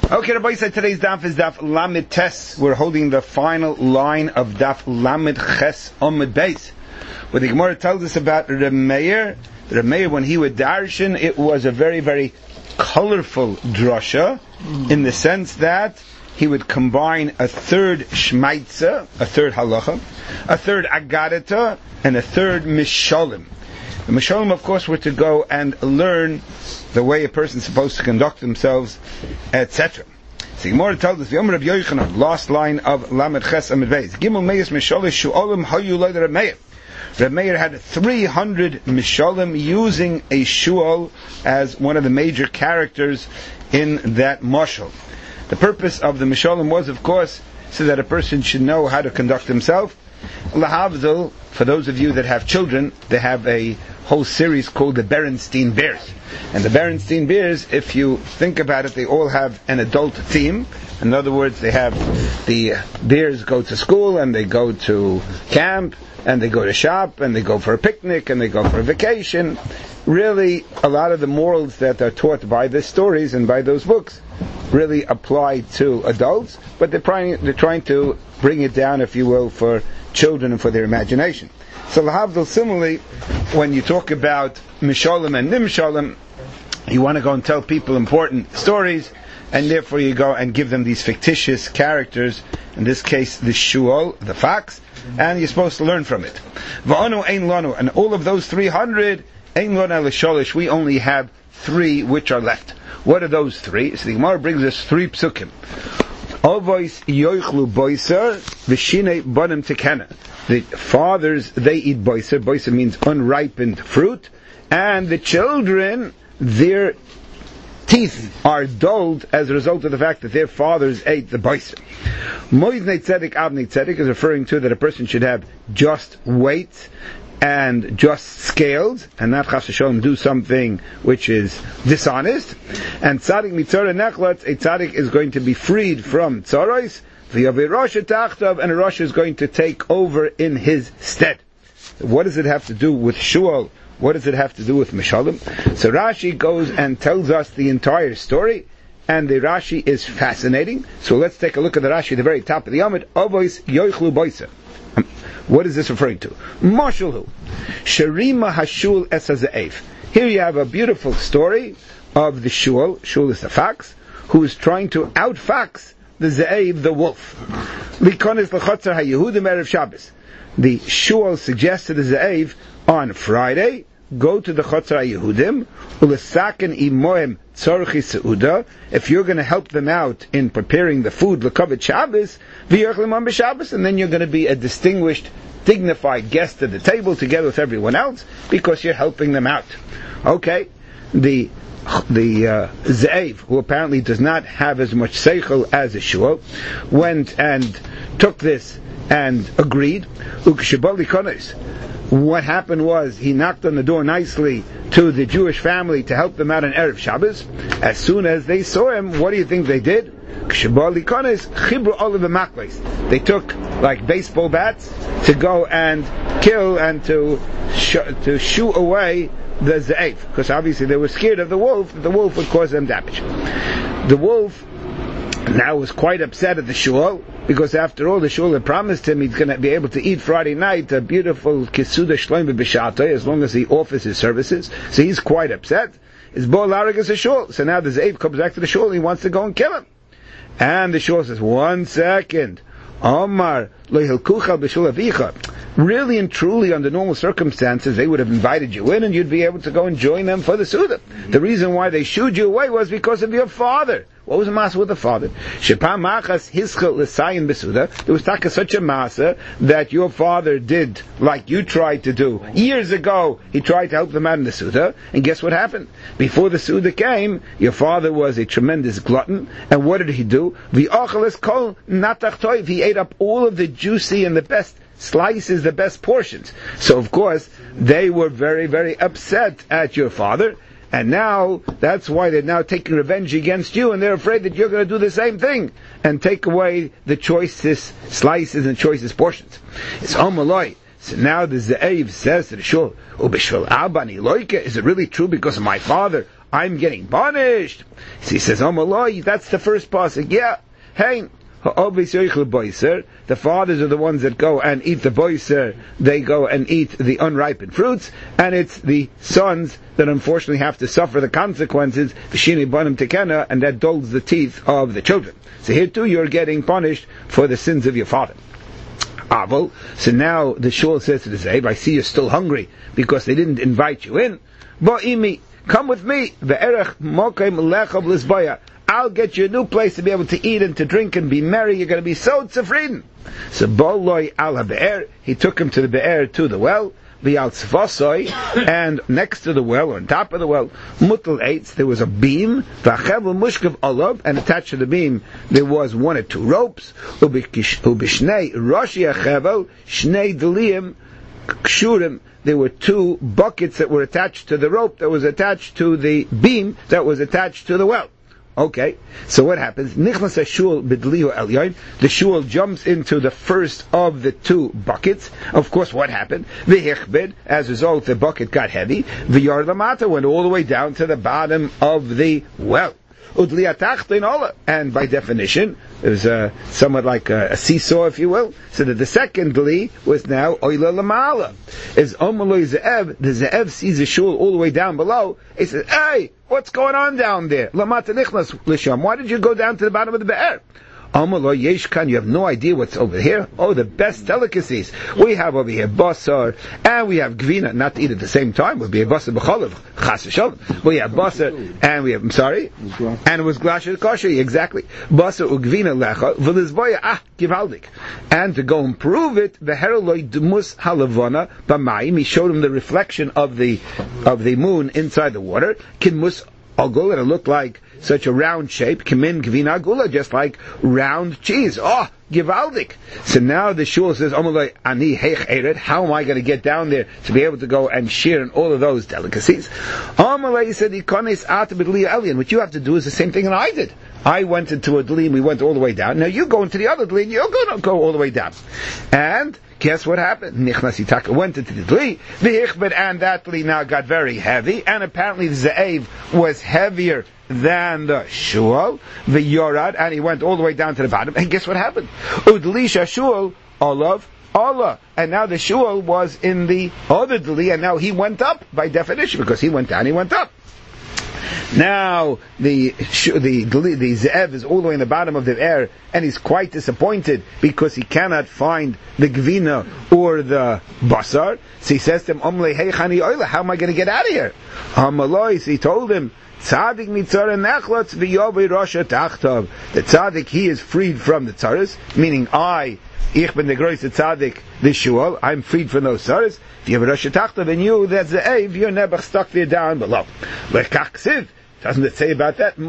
Okay, Rabbi said today's daf is daf Lamed Tes. We're holding the final line of daf Lamed Ches Amud Beis. What the Gemara tells us about Reb Meir, when he would darshan, it was a very, very colorful drasha, in the sense that he would combine a third shmaitza, a third halacha, a third agadata, and a third mishalim. The mishalim, of course, were to go and learn the way a person is supposed to conduct themselves, etc. So Gemara tells us, V'yomer Rav Yochanan, last line of Lamed Ches Amud Beis, Gimel Meis Mishalish Shu'olim Hayu Lo Reb Meir. Reb Meir had 300 mishalim, using a shual as one of the major characters in that mashal. The purpose of the mishalim was, of course, so that a person should know how to conduct himself. Lahavdil, for those of you that have children, they have a whole series called the Berenstein Bears. And the Berenstein Bears, if you think about it, they all have an adult theme. In other words, they have the bears go to school, and they go to camp, and they go to shop, and they go for a picnic, and they go for a vacation. Really, a lot of the morals that are taught by the stories and by those books really apply to adults, but they're trying to bring it down, if you will, for children and for their imagination. So lahavdil, similarly, when you talk about mishalim and nimshalim, you want to go and tell people important stories, and therefore you go and give them these fictitious characters, in this case the shual, the fox, and you're supposed to learn from it. Va'anu ein lanu, and all of those 300, ein lanu l'sholish, we only have 3 which are left. What are those 3? So the Gemara brings us 3 psukim. Avos yoichlu boiser, v'shinei banim tekena. The fathers, they eat boiser. Boiser means unripened fruit. And the children, their teeth are dulled as a result of the fact that their fathers ate the boiser. Moiznei tzedek avnei tzedek is referring to that a person should have just weight and just scales, and not chas v'sholem do something which is dishonest. And tzadik mitzara nechlatz, a tzadik is going to be freed from tzaros, v'yavei rasha tachtav, and a rasha is going to take over in his stead. What does it have to do with shual? What does it have to do with mishalim? So Rashi goes and tells us the entire story, and the Rashi is fascinating. So let's take a look at the Rashi at the very top of the Amud. Avos yoichlu boiser. What is this referring to? Mashalhu. Sharima hashul es haze'ev. Here you have a beautiful story of the shul. Shul is the fox, who is trying to outfox the ze'ev, the wolf. Likonis l'chotzar haYehudim erev Shabbos. The shul suggests to the ze'ev, on Friday, go to the chotzar haYehudim, ulesaken imohem tzorchi seuda. If you're going to help them out in preparing the food, l'kavod Shabbos, v'yochlim on b'Shabbos, and then you're going to be a distinguished, dignified guest at the table together with everyone else, because you're helping them out. Okay, the ze'ev, who apparently does not have as much seichel as a shul, went and took this and agreed. What happened was, he knocked on the door nicely to the Jewish family to help them out on Erev Shabbos. As soon as they saw him, what do you think they did? They took like baseball bats to go and kill and to shoo away the ze'ev, because obviously they were scared of the wolf, that the wolf would cause them damage. The wolf now was quite upset at the shul, because after all, the shul had promised him he's going to be able to eat Friday night a beautiful kisuda shloim b'shatay, as long as he offers his services. So he's quite upset. His bo larig is a shul. So now the ze'ev comes back to the shul and he wants to go and kill him. And the shul says, 1 second. Omar lo hilkucha b'shul avicha. Really and truly, under normal circumstances, they would have invited you in and you'd be able to go and join them for the Suda. The reason why they shooed you away was because of your father. What was the masa with the father? There was such a masa that your father did like you tried to do. Years ago, he tried to help them out in the Suda, and guess what happened? Before the Suda came, your father was a tremendous glutton, and what did he do? He ate up all of the juicy and the best slices, the best portions. So of course, they were very, very upset at your father, and now, that's why they're now taking revenge against you, and they're afraid that you're going to do the same thing, and take away the choicest slices and choicest portions. It's Omaloi. So now the ze'ev says to the shul, is it really true because of my father, I'm getting punished. So he says, Omaloi, that's the first pasuk. Yeah, hey. The fathers are the ones that go and eat the boiser, they go and eat the unripened fruits, and it's the sons that unfortunately have to suffer the consequences, and that dulls the teeth of the children. So here too you're getting punished for the sins of your father. Aval, so now the shul says to the Zev, I see you're still hungry because they didn't invite you in. Bo'imi, come with me. I'll get you a new place to be able to eat and to drink and be merry. You're going to be so tzufriden. So Boloi al be'er, he took him to the be'er, to the well, v'al tzvasoi, and next to the well, or on top of the well, mutal eitz, there was a beam, v'achevel mushkav olav, and attached to the beam there was 1 or 2 ropes, ubishnei roshi achevel, shnei deliyim, kshurim, there were 2 buckets that were attached to the rope that was attached to the beam that was attached to the well. Okay, so what happens? Nichlas shul b'dlihu elyon. The shul jumps into the first of the 2 buckets. Of course, what happened? V'hichbed, as a result, the bucket got heavy. V'yar lamata, went all the way down to the bottom of the well. And by definition, it was somewhat like a seesaw, if you will, so that the second dli was now oila lamala. As Omaloi Ze'ev, the Ze'ev sees the shul all the way down below, he says, hey, what's going on down there? Lamata nichnas lisham. Why did you go down to the bottom of the be'er? Amaloi Yeshkan, you have no idea what's over here. Oh, the best delicacies. We have over here basar, and we have gvina, not to eat at the same time. We'll be a basar b'cholav, chas v'shalom. We have basar, and we have, and it was glasher kosher, exactly. Basar ugvina lecha, v'lizboya, givaldik. And to go and prove it, v'heroloi dmus halavona, b'mayim, he showed him the reflection of the moon inside the water, kinmus agul, and it looked like such a round shape, kimin gvina gula, just like round cheese. Oh, givaldik. So now the shul says, Omaloi ani heich eret, how am I going to get down there to be able to go and share in all of those delicacies? Omaloi said, ikonis at b'dliya elyon. What you have to do is the same thing that I did. I went into a dli and we went all the way down. Now you go into the other dli and you're going to go all the way down. And guess what happened? Nichnas Yitaka went into the dli, and that dli now got very heavy, and apparently the Ze'ev was heavier than the shul, the yorad, and he went all the way down to the bottom, and guess what happened? Udlisha shul, olav, Allah. And now the shul was in the other dli, and now he went up, by definition, because he went down, he went up. Now the Ze'ev is all the way in the bottom of the air, and he's quite disappointed because he cannot find the gvina or the basar. So he says to him, Omle heichani oila, how am I going to get out of here? Hamalois, he told him, Tzadik mitzara nechlotz v'yovei rosha tachtav. The tzaddik, he is freed from the tzaras, meaning ich ben the groise tzaddik, the shul, I'm freed from those tzaras. If you have a rosha tachtav in you, that's the Ze'ev, you're never stuck there down below. Doesn't it say about that?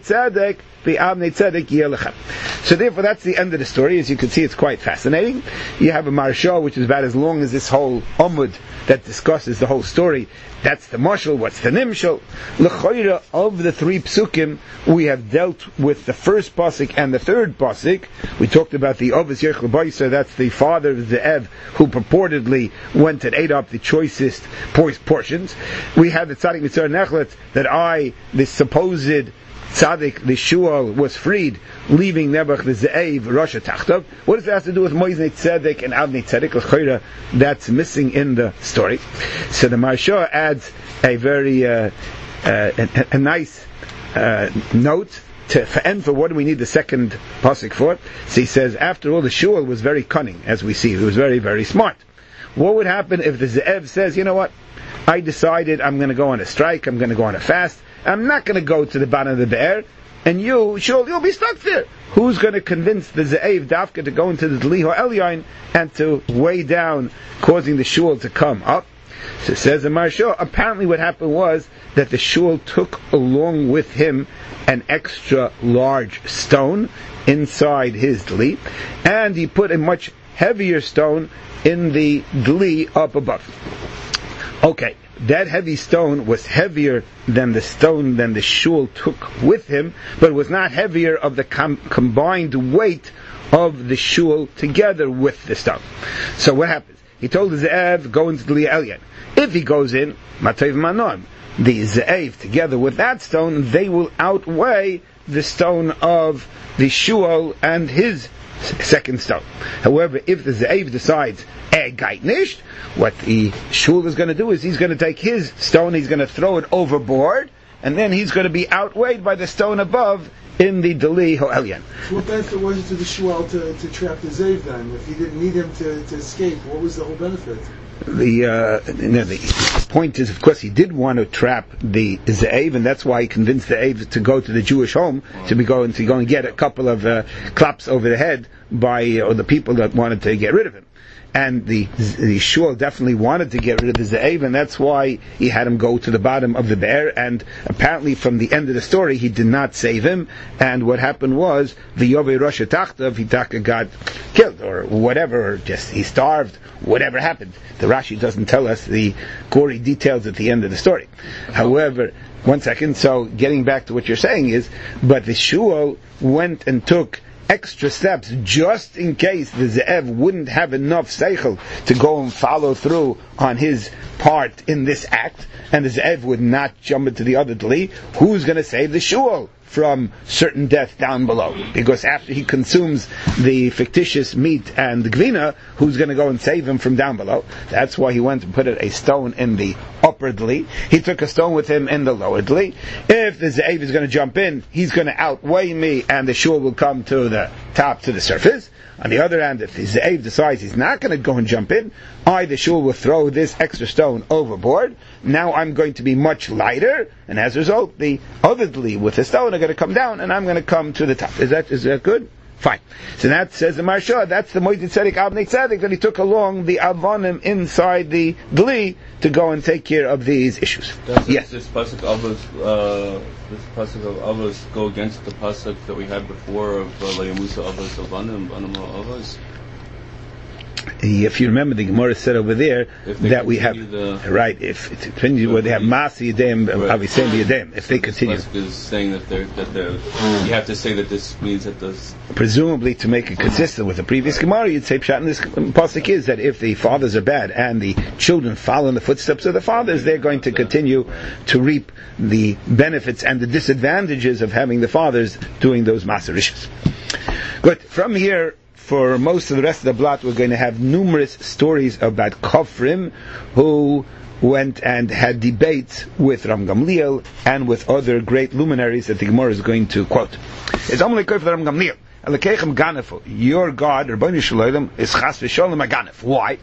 So therefore that's the end of the story. As you can see, it's quite fascinating. You have a Maharsha which is about as long as this whole Amud that discusses the whole story. That's the Mashal. What's the Nimshal? L'choira, of the 3 psukim, we have dealt with the first pasuk and the third pasuk. We talked about the Ovis Yerchel Boisa, that's the father of the Ev, who purportedly went and ate up the choicest portions. We had the Tzadik Mitzvah Nechlet, that the supposed Tzaddik, the Shul, was freed, leaving Nebuch the Ze'ev, Rosha Tachtav. What does that have to do with Moiznei Tzedek and Avnei Tzedek? L'choira, that's missing in the story. So the Maharsha adds a very a nice note for what do we need the second pasuk for. So he says, after all, the Shul was very cunning, as we see. He was very, very smart. What would happen if the Ze'ev says, you know what, I decided I'm going to go on a strike, I'm going to go on a fast, I'm not going to go to the bottom of the be'er, and you'll be stuck there. Who's going to convince the Ze'ev Dafka to go into the Dliho Elyon and to weigh down, causing the shul to come up? So it says in Maharsha, apparently what happened was that the shul took along with him an extra large stone inside his dli, and he put a much heavier stone in the dli up above. Okay, that heavy stone was heavier than the stone than the shul took with him, but it was not heavier of the combined weight of the shul together with the stone. So what happens? He told the Ze'ev, go into the Elyon. If he goes in, Matayv Manon, the Ze'ev together with that stone, they will outweigh the stone of the Shual and his second stone. However, if the Ze'ev decides geit nicht, what the Shul is going to do is he's going to take his stone, he's going to throw it overboard, and then he's going to be outweighed by the stone above in the Dali Ho'elyan. So what benefit was it to the Shual to trap the Ze'ev then? If he didn't need him to escape, what was the whole benefit? The point is, of course, he did want to trap the Ze'ev, and that's why he convinced the Ze'ev to go to the Jewish home to go and get a couple of claps over the head by the people that wanted to get rid of him. And the Shul definitely wanted to get rid of the Ze'ev, and that's why he had him go to the bottom of the bear, and apparently from the end of the story he did not save him, and what happened was the Yovei Rosh Tachtav, Hitaka got killed, or whatever, or just he starved, whatever happened. The Rashi doesn't tell us the gory details at the end of the story. However, one second, so getting back to what you're saying is, but the Shul went and took extra steps just in case the Ze'ev wouldn't have enough seichel to go and follow through on his part in this act, and the Ze'ev would not jump into the other Dli. Who's going to save the Shul from certain death down below? Because after he consumes the fictitious meat and the gvina, who's going to go and save him from down below? That's why he went and put a stone in the upper Dli. He took a stone with him in the lower Dli. If the Ze'ev is going to jump in, he's going to outweigh me, and the Shul will come to the top, to the surface. On the other hand, if the Ze'ev decides he's not going to go and jump in, the Shul will throw this extra stone overboard. Now I'm going to be much lighter, and as a result, the other Dli with the stone are going to come down, and I'm going to come to the top. Is that good? Fine. So that says the Marsha, that's the Moed Tzedek Avnei Tzedek that he took along the Avonim inside the Dli to go and take care of these issues. Does this pasuk of Avos go against the pasuk that we had before of Layamusa Avos Avanim, Anama Avos? If you remember, the Gemara said over there that we have right. If it depends where they have Masi Yedem, Avisem Yedem. If they continue, is saying that you have to say that this means that this. Presumably, to make it consistent with the previous Gemara, you'd say Pshat in this pasuk is that if the fathers are bad and the children follow in the footsteps of the fathers, they're going to continue to reap the benefits and the disadvantages of having the fathers doing those Maserishas. Good. From here, for most of the rest of the blot, we're going to have numerous stories about Kofrim who went and had debates with Ram Gamliel and with other great luminaries that the Gemara is going to quote. It's only for Ram Gamliel. Your God, Rabbanu Shalom, is Chas V'Sholem Aganef. Why?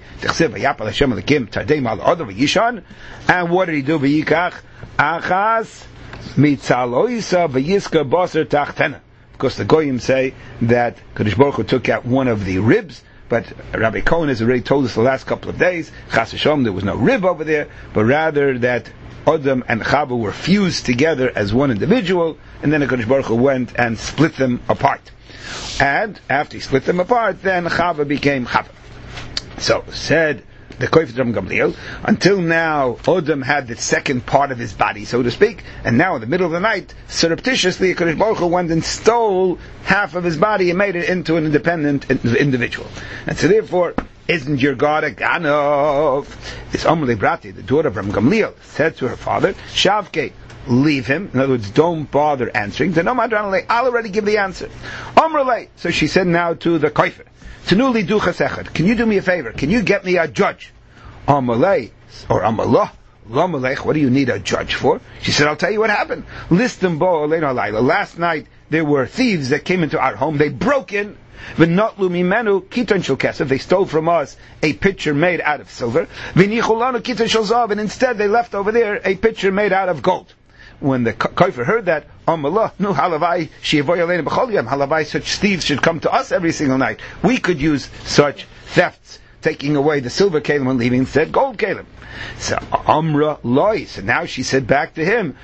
And what did he do? V'yikach achas mitzaloisa v'yiska baser tachtena. Because the Goyim say that Kadosh Baruch Hu took out one of the ribs, but Rabbi Cohen has already told us the last couple of days, Chas v'Sholom, there was no rib over there, but rather that Adam and Chava were fused together as one individual, and then the Kadosh Baruch Hu went and split them apart. And after he split them apart, then Chava became Chava. So said the Koyf Ram Gamliel, until now Adam had the second part of his body, so to speak, and now in the middle of the night, surreptitiously Kadosh Baruch Hu went and stole half of his body and made it into an independent individual. And so therefore, isn't your God a Ganov? This Amalei Brati, the daughter of Ram Gamliel, said to her father, Shavke, leave him. In other words, don't bother answering. I'll already give the answer. Amrulei. So she said now to the Koyfer, Tanuli du chasechad. Can you do me a favor? Can you get me a judge? Amalei or Amalah. Lamalech, what do you need a judge for? She said, I'll tell you what happened. Listim bo aleinu alayla. Last night there were thieves that came into our home. They broke in. V'notlu mimenu kiton shel kesef. They stole from us a pitcher made out of silver. V'nichulanu kiton shel zav. And instead they left over there a pitcher made out of gold. When the Kofer heard that, Amallah, no halavai shiavoy aleinu b'chol yom. Halavai, such thieves should come to us every single night. We could use such thefts, taking away the silver kalim and leaving instead gold kalim. So Amra loy. So now she said back to him,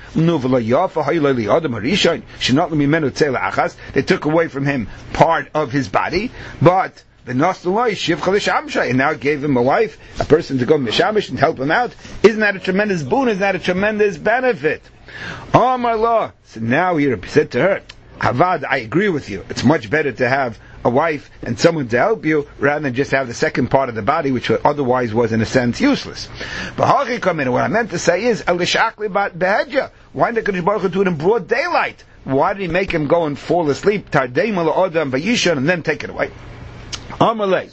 they took away from him part of his body, but and now gave him a wife, a person to go mishamish and help him out. Isn't that a tremendous boon? Isn't that a tremendous benefit? Oh my Lord. So now he said to her, Havad, I agree with you. It's much better to have a wife and someone to help you, rather than just have the second part of the body, which otherwise was in a sense useless. But what I meant to say is, why did the Kodesh Baruch Hu do it in broad daylight? Why did he make him go and fall asleep, tardei mala odam vayishan, and then take it away? Amrlei,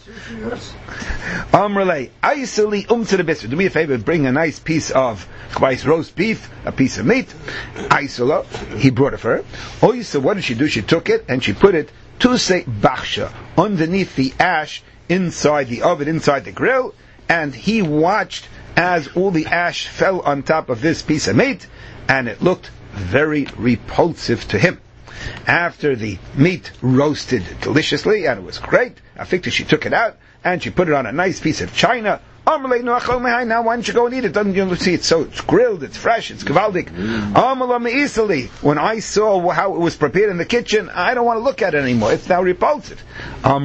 Aisali to the biscuit. Do me a favor, bring a nice piece of roast beef, a piece of meat. Aisala, he brought it for her. Oysa, what did she do? She took it and she put it to say bachsha, underneath the ash, inside the oven, inside the grill, and he watched as all the ash fell on top of this piece of meat, and it looked very repulsive to him. After the meat roasted deliciously, and it was great, Afikta, she took it out, and she put it on a nice piece of china. Now why don't you go and eat it? Doesn't you see it's grilled, it's fresh, it's gewaldig. When I saw how it was prepared in the kitchen, I don't want to look at it anymore. It's now repulsive. If a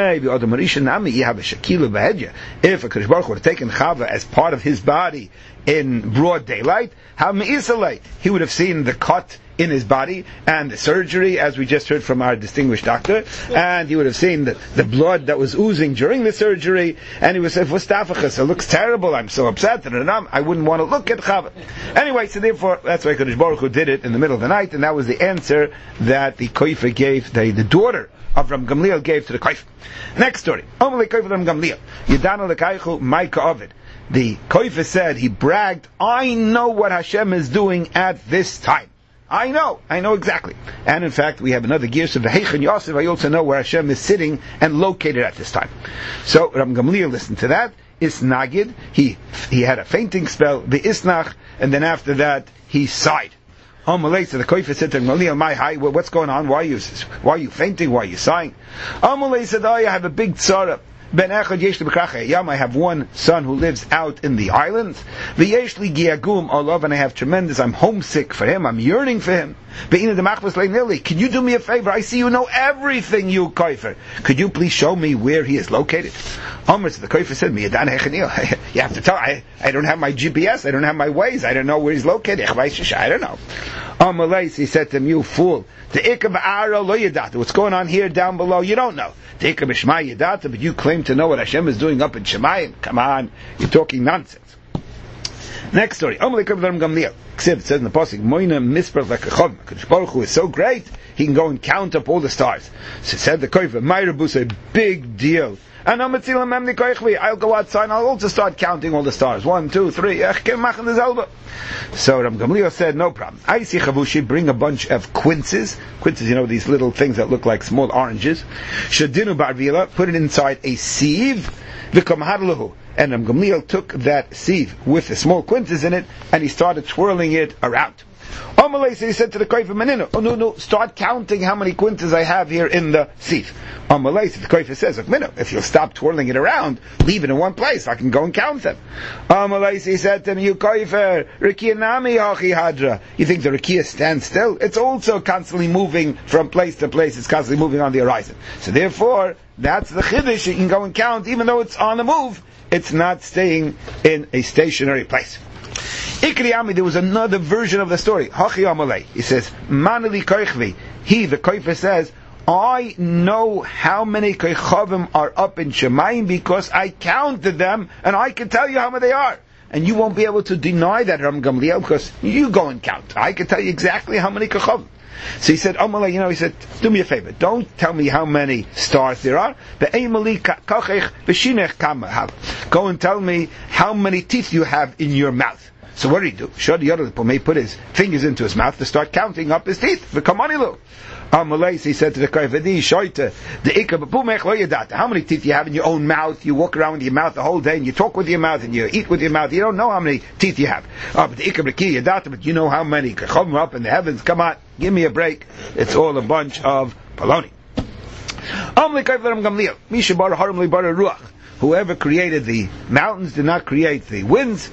Kodesh Baruch Hu would have taken Chava as part of his body in broad daylight, he would have seen the cut in his body and the surgery, as we just heard from our distinguished doctor, and he would have seen the blood that was oozing during the surgery, and he would say, "It looks terrible, I'm so upset, and I wouldn't want to look at Chava." Anyway, so therefore, that's why Kodesh Baruch Hu did it in the middle of the night, and that was the answer that the Koifa gave, the daughter of Ram Gamliel gave to the Koifa. Next story. The Koifa said, he bragged, "I know what Hashem is doing at this time. I know exactly." And in fact, we have another gear, so V'heichen Yosef, I also know where Hashem is sitting and located at this time. So Ram Gamliel listened to that. Isnagid, he had a fainting spell, the Isnach, and then after that, he sighed. Amalei, so the Koifa said to Gamliel, what's going on? Why are you fainting? Why are you sighing? Amalei said, I have a big tzara. Ben Echad Yesh Li B'Krach Yam, I have one son who lives out in the islands. V'yesh Li Giagum Olav, and I have I'm homesick for him, I'm yearning for him. Be'ina D'Machmas Le'nili, can you do me a favor? I see you know everything, you Koifer. Could you please show me where he is located? Omer, so the Koifer said, Miyadan Hechanil, you have to tell, I don't have my GPS, I don't have my Waze, I don't know where he's located. I don't know. Amalei, he said to him, you fool, what's going on here down below, you don't know. But you claim to know what Hashem is doing up in Shemayim. Come on, you're talking nonsense. Next story. It says in the pasuk, Kodesh Baruch Hu is so great, he can go and count up all the stars. So said the Koifa, Mayrebus, a big deal. And I'll go outside and I'll also start counting all the stars. 1, 2, 3. So Ram Gamliel said, no problem. I see Chavushi, bring a bunch of quinces. Quinces, these little things that look like small oranges. Shadinu barvila, put it inside a sieve. V'kamhadlahu. And Ram Gamliel took that sieve with the small quinces in it, and he started twirling it around. Amalei, so he said to the Koifa, Menino, no, start counting how many quinces I have here in the sieve. Amalei, so the Koifa says, if you'll stop twirling it around, leave it in one place, I can go and count them. Amalei, so he said to him, you Koifa, Rikia Nami Hachi Hadra. You think the Rikia stands still? It's also constantly moving from place to place, it's constantly moving on the horizon. So therefore, that's the Chiddush, you can go and count, even though it's on the move, it's not staying in a stationary place. Ikriyami, there was another version of the story. Hachi Amalei. He says, Manali Koichvi. He, the Koifa, says, I know how many Koichavim are up in Shemayim because I counted them and I can tell you how many they are. And you won't be able to deny that, Ram Gamliel, because you go and count. I can tell you exactly how many Koichavim. So he said, Amalei, he said, do me a favor, don't tell me how many stars there are. Go and tell me how many teeth you have in your mouth. So what did he do? Shadi Yodel put his fingers into his mouth to start counting up his teeth. Amalei, he said to the Koifa, how many teeth you have in your own mouth? You walk around with your mouth the whole day, and you talk with your mouth, and you eat with your mouth. You don't know how many teeth you have. But you know how many are up in the heavens. Come on, give me a break. It's all a bunch of baloney. Whoever created the mountains did not create the winds.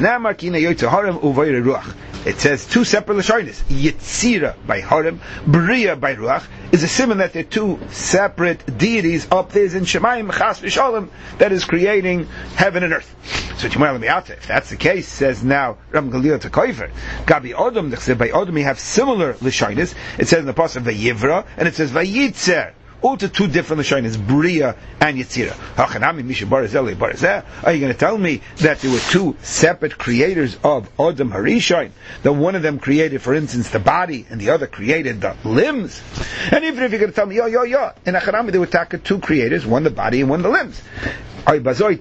It says two separate lashonis. Yetzira by Harim, Bria by Ruach, is a simon that they're two separate deities up there in Shemayim, Chas v'Shalom, that is creating heaven and earth. So if that's the case, says now Ram Gamliel to Koifer, Gabi Odom, by Odom we have similar lashonis. It says in the pasuk Vayivra, and it says Vayitzer. all to two different Lashonis, Bria and Yetzira. Are you going to tell me that there were two separate creators of Adam Harishon? That one of them created, for instance, the body, and the other created the limbs? And even if you're going to tell me, in Achanami there were two creators, one the body and one the limbs. There is a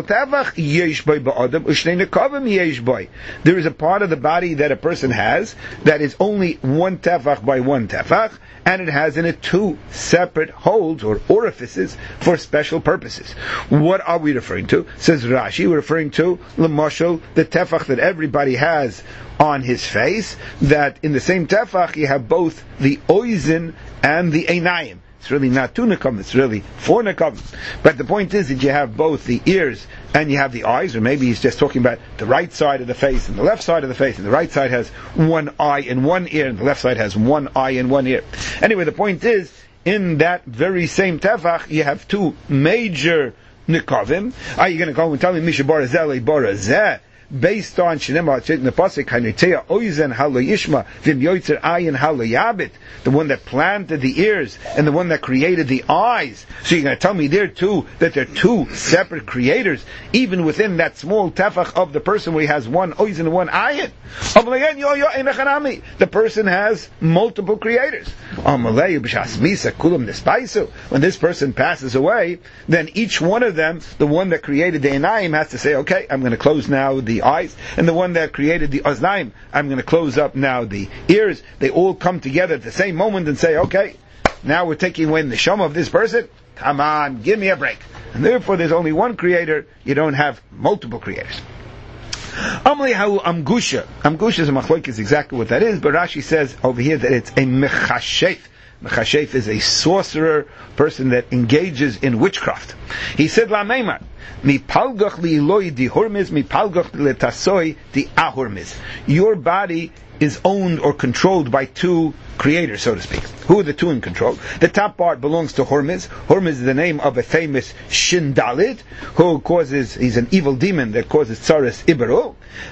part of the body that a person has that is only one tefach by one tefach, and it has in it two separate holes or orifices for special purposes. What are we referring to? Says Rashi, we're referring to l'mashal, the tefach that everybody has on his face, that in the same tefach you have both the oizen and the einayim. It's really not two nekam, it's really four nekam. But the point is that you have both the ears and you have the eyes, or maybe he's just talking about the right side of the face and the left side of the face, and the right side has one eye and one ear, and the left side has one eye and one ear. Anyway, the point is, in that very same tefach, you have two major nekavim. Are you going to go and tell me, Misha Barazeh, Barazeh? Based on Shinema in the pasuk, Hanitea Oizen Halo Yishma Vim Yoitzer Ayin Halo Yabit, the one that planted the ears and the one that created the eyes. So you're going to tell me there too that they're two separate creators, even within that small tefach of the person where he has one Oizen and one Ayin. The person has multiple creators. When this person passes away, then each one of them, the one that created the Einayim, has to say, okay, I'm going to close now the eyes, and the one that created the Oznaim, I'm going to close up now the ears. They all come together at the same moment and say, okay, now we're taking away the neshama of this person. Come on, give me a break. And therefore there's only one creator, you don't have multiple creators. Amgusha is a machloek, is exactly what that is, but Rashi says over here that it's a mechashef. Mechashef is a sorcerer, person that engages in witchcraft. He said, La Meimar, Mi palgach li Eloi di hormiz, mi palgach li tasoi di ahormiz. Your body is owned or controlled by two creators, so to speak. Who are the two in control? The top part belongs to Hormiz. Hormiz is the name of a famous Shindalid, he's an evil demon that causes Tsaris Iberu.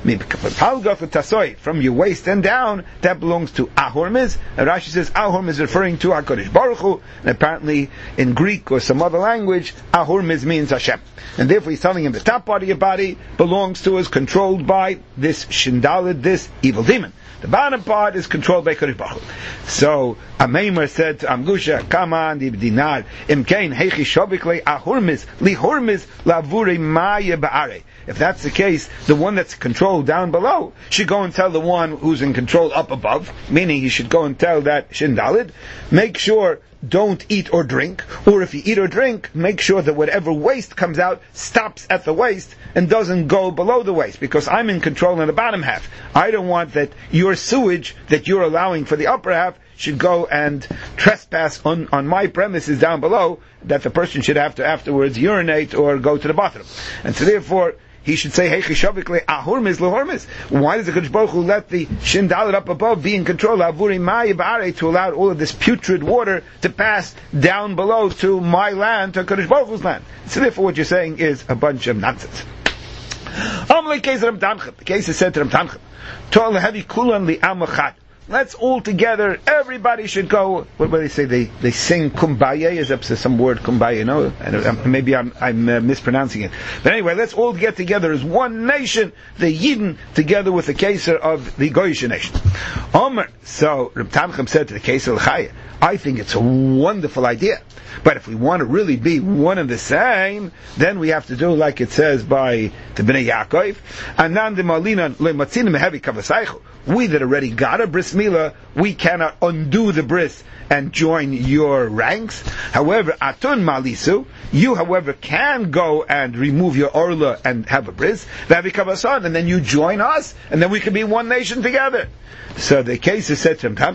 From your waist and down, that belongs to Ahormiz. And Rashi says Ahormiz is referring to HaKadosh Baruch Hu, and apparently in Greek or some other language, Ahormiz means Hashem. And therefore he's telling him the top part of your body belongs to, is controlled by this Shindalid, this evil demon. The bottom part is controlled by Kadosh Baruch Hu. So Ameimer said to Amgusha, come on, Dinar, Imkain, Heichi Shobikle, Ahurmiz, Li Hurmiz, Lavure Maya Ba'are. If that's the case, the one that's controlled down below should go and tell the one who's in control up above, meaning he should go and tell that Shindalid, make sure don't eat or drink, or if you eat or drink, make sure that whatever waste comes out stops at the waist and doesn't go below the waist, because I'm in control in the bottom half. I don't want that your sewage that you're allowing for the upper half should go and trespass on my premises down below, that the person should have to afterwards urinate or go to the bathroom. And so therefore, he should say, Hey Chishavikle Ahurmiz Lahurmiz. Why does the Kadosh Baruch Hu let the Shindalit up above be in control, Avuri Maya Ba'are, to allow all of this putrid water to pass down below to my land, to Kadosh Baruch Hu's land? So therefore what you're saying is a bunch of nonsense. The case is said to Ram Tamchem. Let's all together, everybody should go, what do they say, they sing Kumbaya, is that some word Kumbaya, no? Maybe I'm mispronouncing it. But anyway, let's all get together as one nation, the Yidden, together with the Keser of the Goyish nation. Omer, so Reb Tamchem said to the Keser L'chaya, I think it's a wonderful idea. But if we want to really be one and the same, then we have to do like it says by the Bnei Yaakov, Anan de Malina le'matzina mehevi kavasaychu. We that already got a bris milah, we cannot undo the bris and join your ranks. However, atun malisu, you however can go and remove your orla and have a bris, and then you join us, and then we can be one nation together. So the case is said to him,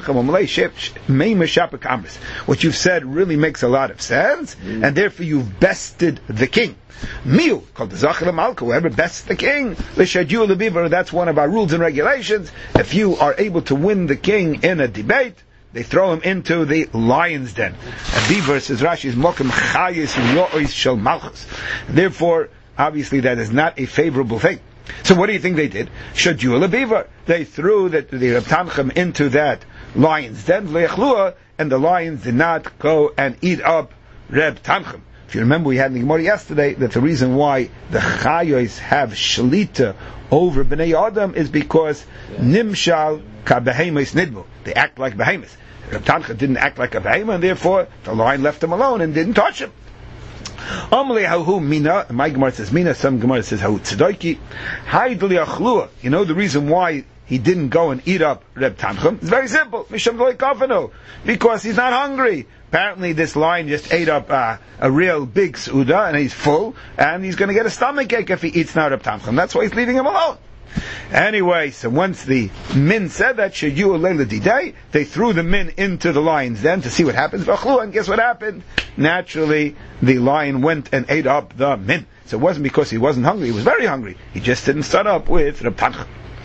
what you've said really makes a lot of sense, and therefore you've bested the king. Miu, called the Zachar Malka, whoever bests the king, that's one of our rules and regulations. If you are able to win the king in a debate, they throw him into the lion's den. A beaver, says Rashi, is mokem chayis ro'is shel malchus. Therefore, obviously that is not a favorable thing. So what do you think they did? Shadul a beaver. They threw the Reb Tamchem into that lion's den, and the lions did not go and eat up Reb Tanchem. If you remember, we had in the Gemara yesterday that the reason why the Chayos have Shalita over Bnei Adam is because Nimshal ka behemoths nidmu. They act like behemoths. Reb Tanchem didn't act like a behemoth, and therefore the lion left him alone and didn't touch him. Amalei hahu mina. My Gemara says mina. Some Gemara says hahu tzedoki. Haidli achlua. You know the reason why he didn't go and eat up Reb Tanchem? It's very simple. Misham lo kafanu. Because he's not hungry. Apparently this lion just ate up a real big suda and he's full and he's going to get a stomachache if he eats now Reb Tanchem. That's why he's leaving him alone. Anyway, so once the min said that, they threw the min into the lion's den to see what happens. And guess what happened? Naturally, the lion went and ate up the min. So it wasn't because he wasn't hungry, he was very hungry. He just didn't start up with Reb Tanchem.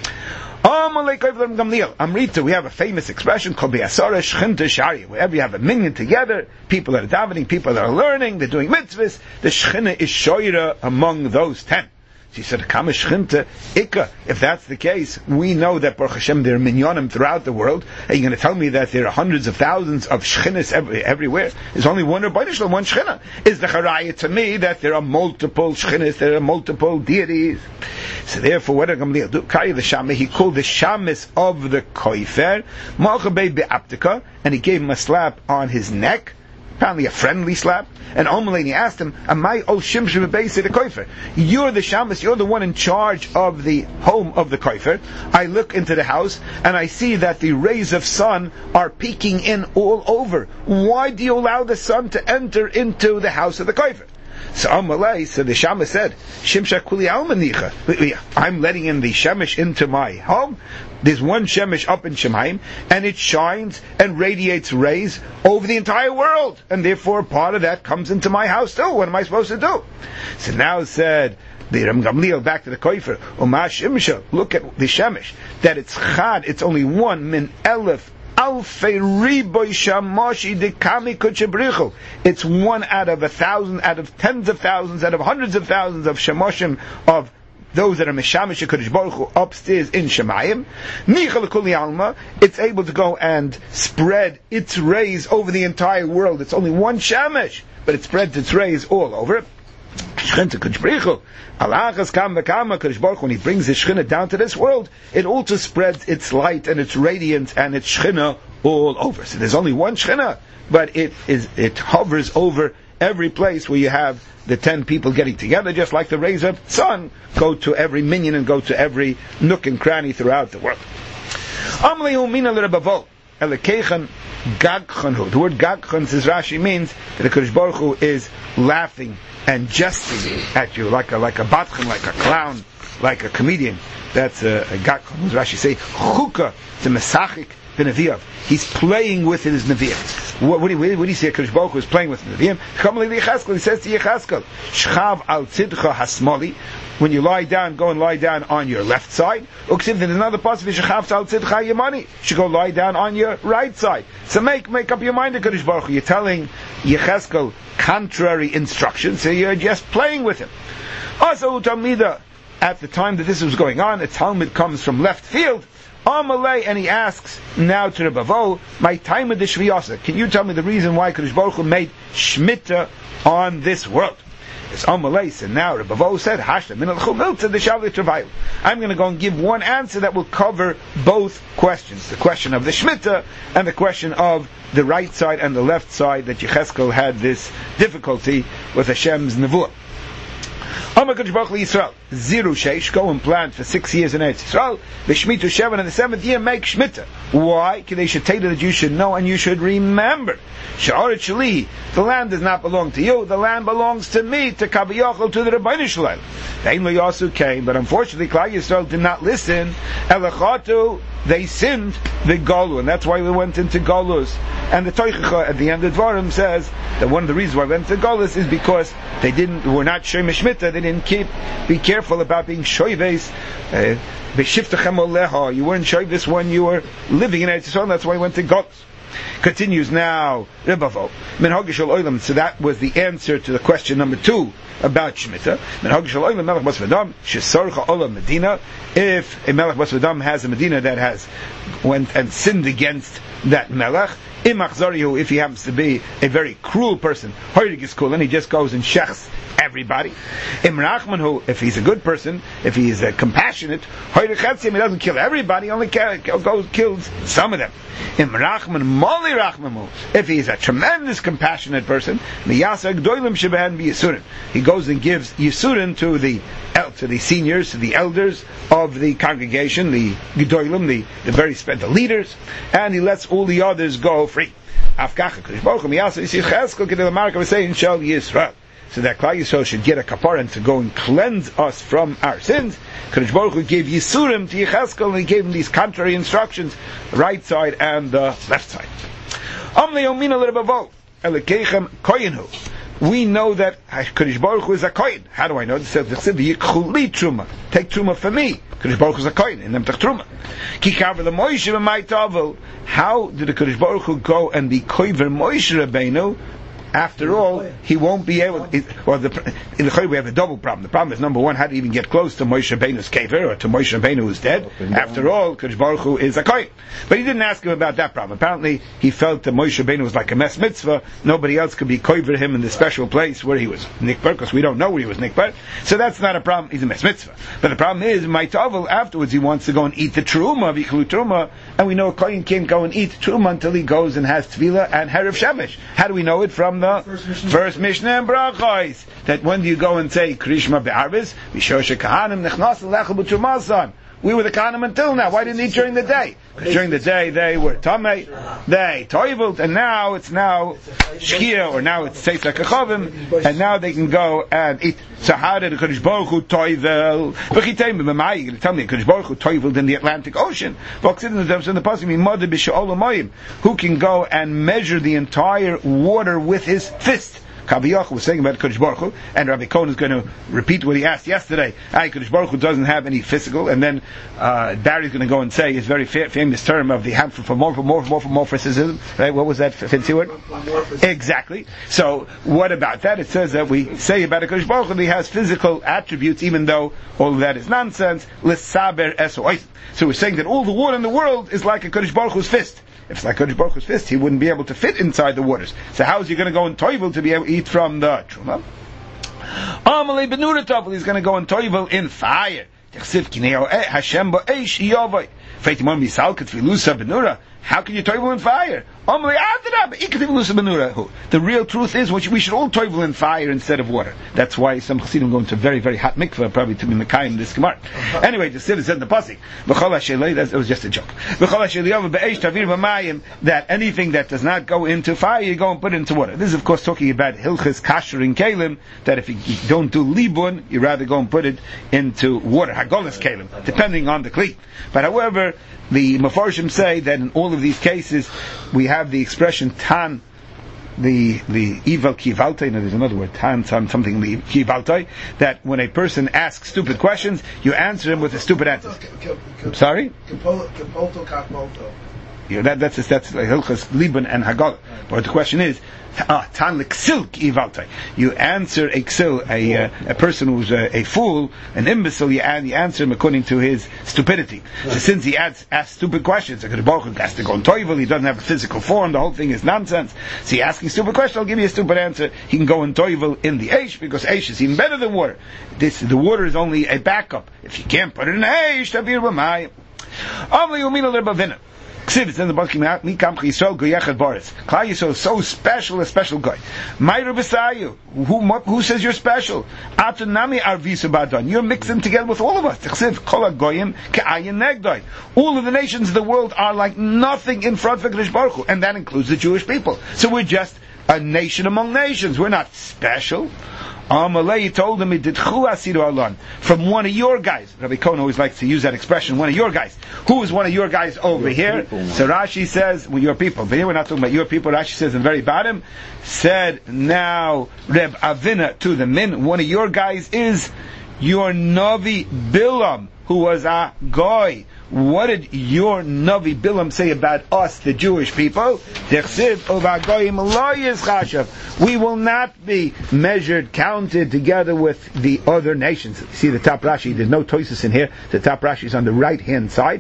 Amrita, we have a famous expression called wherever you have a minyan together, people that are davening, people that are learning, they're doing mitzvahs, the shechina is shoira among those 10. She said, Kama shechinte ikka. If that's the case, we know that Baruch Hashem there are minyanim throughout the world. Are you going to tell me that there are hundreds of thousands of shechinas everywhere? There's only one Rebbeinu Shalom, one shechina. Is the charaya to me that there are multiple shechinas, there are multiple deities? So therefore, what did Gamliel do? Kari the Shammah, he called the shamis of the koifer, Malchabei be'aptika, and he gave him a slap on his neck, apparently a friendly slap, and Omelini asked him, Amai ol shimshim be'beis the koifer. You're the shamis, you're the one in charge of the home of the koifer. I look into the house, and I see that the rays of sun are peeking in all over. Why do you allow the sun to enter into the house of the koifer? So Amalei, so the Shammah said, Shimsha kuli almanicha. I'm letting in the Shemesh into my home. There's one Shemesh up in Shemaim, and it shines and radiates rays over the entire world. And therefore part of that comes into my house too. What am I supposed to do? So now said the Ram Gamliel back to the Koifer, Umah Shimsha, look at the Shemesh, that it's Chad, it's only one min elef Alfei riboy shamashi dekami kuchebrichu. It's one out of 1,000, out of tens of thousands, out of hundreds of thousands of shamoshim, of those that are meshamish HaKadosh Baruch Hu upstairs in Shemayim. Nichal kuli alma. It's able to go and spread its rays over the entire world. It's only one shamish, but it spreads its rays all over. Shchina Kadosh Baruch Hu, Alachas Kam V'Kama Kadosh Baruch Hu, when He brings His Shchina down to this world, it also spreads its light and its radiance and its Shchina all over. So there's only one Shchina, but it hovers over every place where you have the 10 people getting together, just like the rays of sun go to every minyan and go to every nook and cranny throughout the world. Amlehu mina l'Rebavo elekechan gagchanhu. The word gagchan, says Rashi, means that the Kadosh Baruch Hu is laughing and jesting at you like a batchan, like a clown, like a comedian. That's a gagchan. Rashi say chuka to mesachik b'neviyav. He's playing with his neviim. What do you see? Kadosh Baruch Hu is playing with neviim. He says to Yechazkel, shchav al tzidcha hasmali. When you lie down, go and lie down on your left side. Uksiv, there's another possible, shchav al tzidcha yemani. You should go lie down on your right side. So make up your mind to Kadosh Baruch Hu. You're telling Yechazkel contrary instructions, so you're just playing with him. Also, Talmida, at the time that this was going on, a Talmud comes from left field, Amalei, and he asks now to Rebavo, my time of the Shviyasa. Can you tell me the reason why Kadosh Baruch Hu made Shemitah on this world? It's Amalei, so now Rebavo said, Hashta min al-chumilta the Shavli Travail. I'm going to go and give one answer that will cover both questions. The question of the Shemitah and the question of the right side and the left side, that Yechezkel had this difficulty with Hashem's Nevuah. Amar Kadosh Baruch Hu Yisrael, Ziru Sheish, go and plant for 6 years in Eretz Yisrael, V'shmitu Shevan, in the 7th year make Shemitah. Why? Because they should tell you that you should know and you should remember. Sha'aret Shali, the land does not belong to you, the land belongs to me, to Kabiyachal, to the Rebbeinu Shalom. The Ein Lo Yasu came, but unfortunately Klal Yisrael did not listen. Elachatu, they sinned, the Galu, and that's why we went into Galus. And the Toichacha at the end of Dvarim says that one of the reasons why we went into Galus is because they were not Shoyim Shemitah, they didn't be careful about being Shoyves, B'shiftachem Oleha, you weren't Shoyves when you were living in Eretz Yisrael, that's why we went to Galus. Continues now, Rebavo, Minhag Shel Olam, so that was the answer to the question number 2 about Shemitah. Minhag Shel Olam, Melech Bas V'Dam, Shesorcha Olam Medina, if a Melech Bas V'Dam has a Medina that has went and sinned against that melech. If he happens to be a very cruel person, and he just goes and shechs everybody. If he's a good person, if he is compassionate, he doesn't kill everybody, only kills some of them. If he's a tremendous compassionate person, he goes and gives yisurin to the seniors, to the elders of the congregation, the gedolim, the leaders, and he lets all the others go free. So that Klal Yisrael should get a kaparan to go and cleanse us from our sins. Kadosh Baruch Hu gave Yisurim to Yecheskel, and he gave him these contrary instructions, the right side and the left side. We know that Kadosh Baruch Hu is a kohen. How do I know? It says, take truma for me. Kadosh Baruch Hu is a kohen, and them take truma. How did the Kadosh Baruch Hu go and be koiver Moshe Rabbeinu? After all, he won't be able. In the Chayv we have a double problem. The problem is, number one, how to even get close to Moshe Rabbeinu's kever, or to Moshe Rabbeinu who's dead. After all, Kadosh Baruch Hu is a kohen. But he didn't ask him about that problem. Apparently, he felt that Moshe Rabbeinu was like a mes mitzvah. Nobody else could be koiver him in the special place where he was nikbar, because we don't know where he was nikbar. So that's not a problem. He's a mes mitzvah. But the problem is, Maitavel, afterwards he wants to go and eat the truma, vichlu truma, and we know a kohen can't go and eat truma until he goes and has tefillah and herav shemesh. How do we know it? From the first Mishnah and Brachos, that when do you go and say Krishma be'arvis, V'shoshe kahanim nechnas l'echel b'trumasan. We were the kahanim until now. Why didn't they eat during the day? Because during the day they were tamei, they toivelt, and now it's shkia, or now it's seisa kachavim, and now they can go and eat. So how did the Kadosh Baruch Hu toivel? You're going to tell me Kadosh Baruch Hu toivelt in the Atlantic Ocean? Who can go and measure the entire water with his fist? Kabiyach was saying about Kadosh Baruch Hu, and Rabbi Cohen is going to repeat what he asked yesterday. Kadosh Baruch Hu doesn't have any physical, and then Barry's going to go and say his very famous term of the anthropomorphism. Right? What was that fancy word? Exactly. So what about that? It says that we say about a Kadosh Baruch Hu that he has physical attributes, even though all of that is nonsense. L'saber esois. So we're saying that all the water in the world is like a Kadosh Baruch Hu's fist. If it's like Kadosh Baruch Hu's fist, he wouldn't be able to fit inside the waters. So how is he going to go in toivel to be able to eat from the truma? Amalei benura tovel, he's going to go in toivel in fire. How can you toivel in fire? The real truth is, we should all toivel in fire instead of water. That's why some chassidim go into very, very hot mikveh, probably to be mekayim in this gemara. Anyway, the Siddur said in the pasuk, that was just a joke. That anything that does not go into fire, you go and put it into water. This is, of course, talking about hilchas kasher in kalim, that if you don't do libun, you rather go and put it into water. Hagolas kalim, depending on the kli. But however, the Mefarshim say that in all of these cases, we have the expression tan, the evil kivaltai. There's another word, tan, something kivaltai. That when a person asks stupid questions, you answer him with a stupid answer. Sorry. That's Hilchas Liban and Haggadah. But the question is, Tan l'ksil kivaltai. You answer a ksil, a person who's a fool, an imbecile. You answer him according to his stupidity. So since he asks stupid questions, he has to go on toivel. He doesn't have a physical form. The whole thing is nonsense. So he asking stupid questions. I'll give you a stupid answer. He can go in toivel in the eish, because eish is even better than water. The water is only a backup. If you can't put it in eish, tavir b'mayim. Avli umina l'rabavina. It's in the book, Klal Yisrael is so special, a special guy. Who says you're special? You're mixing together with all of us. All of the nations of the world are like nothing in front of Kadosh Baruch Hu, and that includes the Jewish people. So we're just a nation among nations. We're not special. Amalei told him, from one of your guys. Rabbi Cohen always likes to use that expression, one of your guys. Who is one of your guys over here? So Rashi says, your people. But here we're not talking about your people. Rashi says in the very bottom, said now Reb Avina to the min, one of your guys is your Navi Bilam who was a goy. What did your Navi Bilam say about us, the Jewish people? We will not be measured, counted together with the other nations. See the top Rashi, there's no toises in here. The top Rashi is on the right hand side.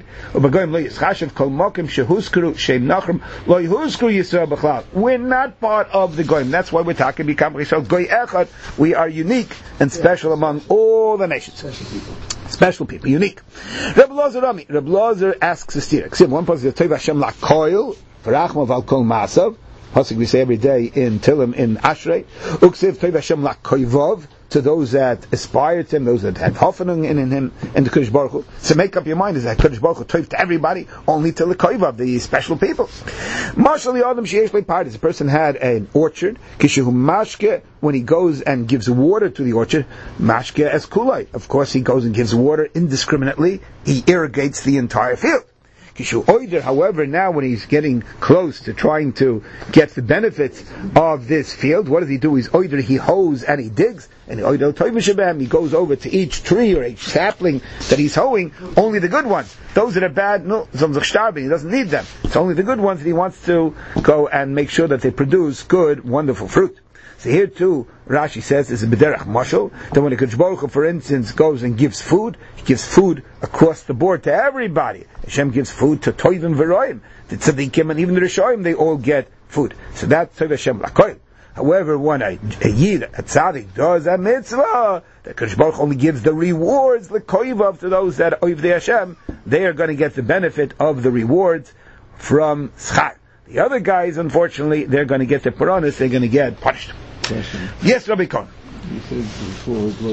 We're not part of the Goyim. That's why we're talking about Goy Echad. We are unique and special among all the nations. Special people, unique. Reb Lozer asks a steer. One pasuk, Tov Hashem lakoil, v'rachmav al kol masav. Pasuk we say every day in Tilim in Ashrei. Uksiv Tov Hashem lakoivov, to those that aspire to him, those that have hoffnung in him, and the Kodesh Baruch Hu. So make up your mind, is that Kodesh Baruch Hu tov to everybody, only to the koivov, the special people. Marshal Adam sheyesh le'pardes. A person had an orchard, kishehu mashke, when he goes and gives water to the orchard, mashke es kulai. Of course, he goes and gives water indiscriminately. He irrigates the entire field. However, now when he's getting close to trying to get the benefits of this field, what does he do? He hoes and he digs, and he goes over to each tree or each sapling that he's hoeing, only the good ones. Those that are bad, no, he doesn't need them. It's only the good ones that he wants to go and make sure that they produce good, wonderful fruit. So here too, Rashi says, there's a bederach mashal, that when the Kodesh Baruch Hu, for instance, goes and gives food, he gives food across the board to everybody. Hashem gives food to Toivim V'roim, the Tzadikim, and even the Rishoyim, they all get food. So that's Tov Hashem Lakoil. However, when a Yid, a Tzadik, does a mitzvah, the Kodesh Baruch Hu only gives the rewards, the koivav, to those that oiv the Hashem. They are going to get the benefit of the rewards from schar. The other guys, unfortunately, they're going to get the puranas, they're going to get punished. Question. Yes, Rabbi Kohn. You said before,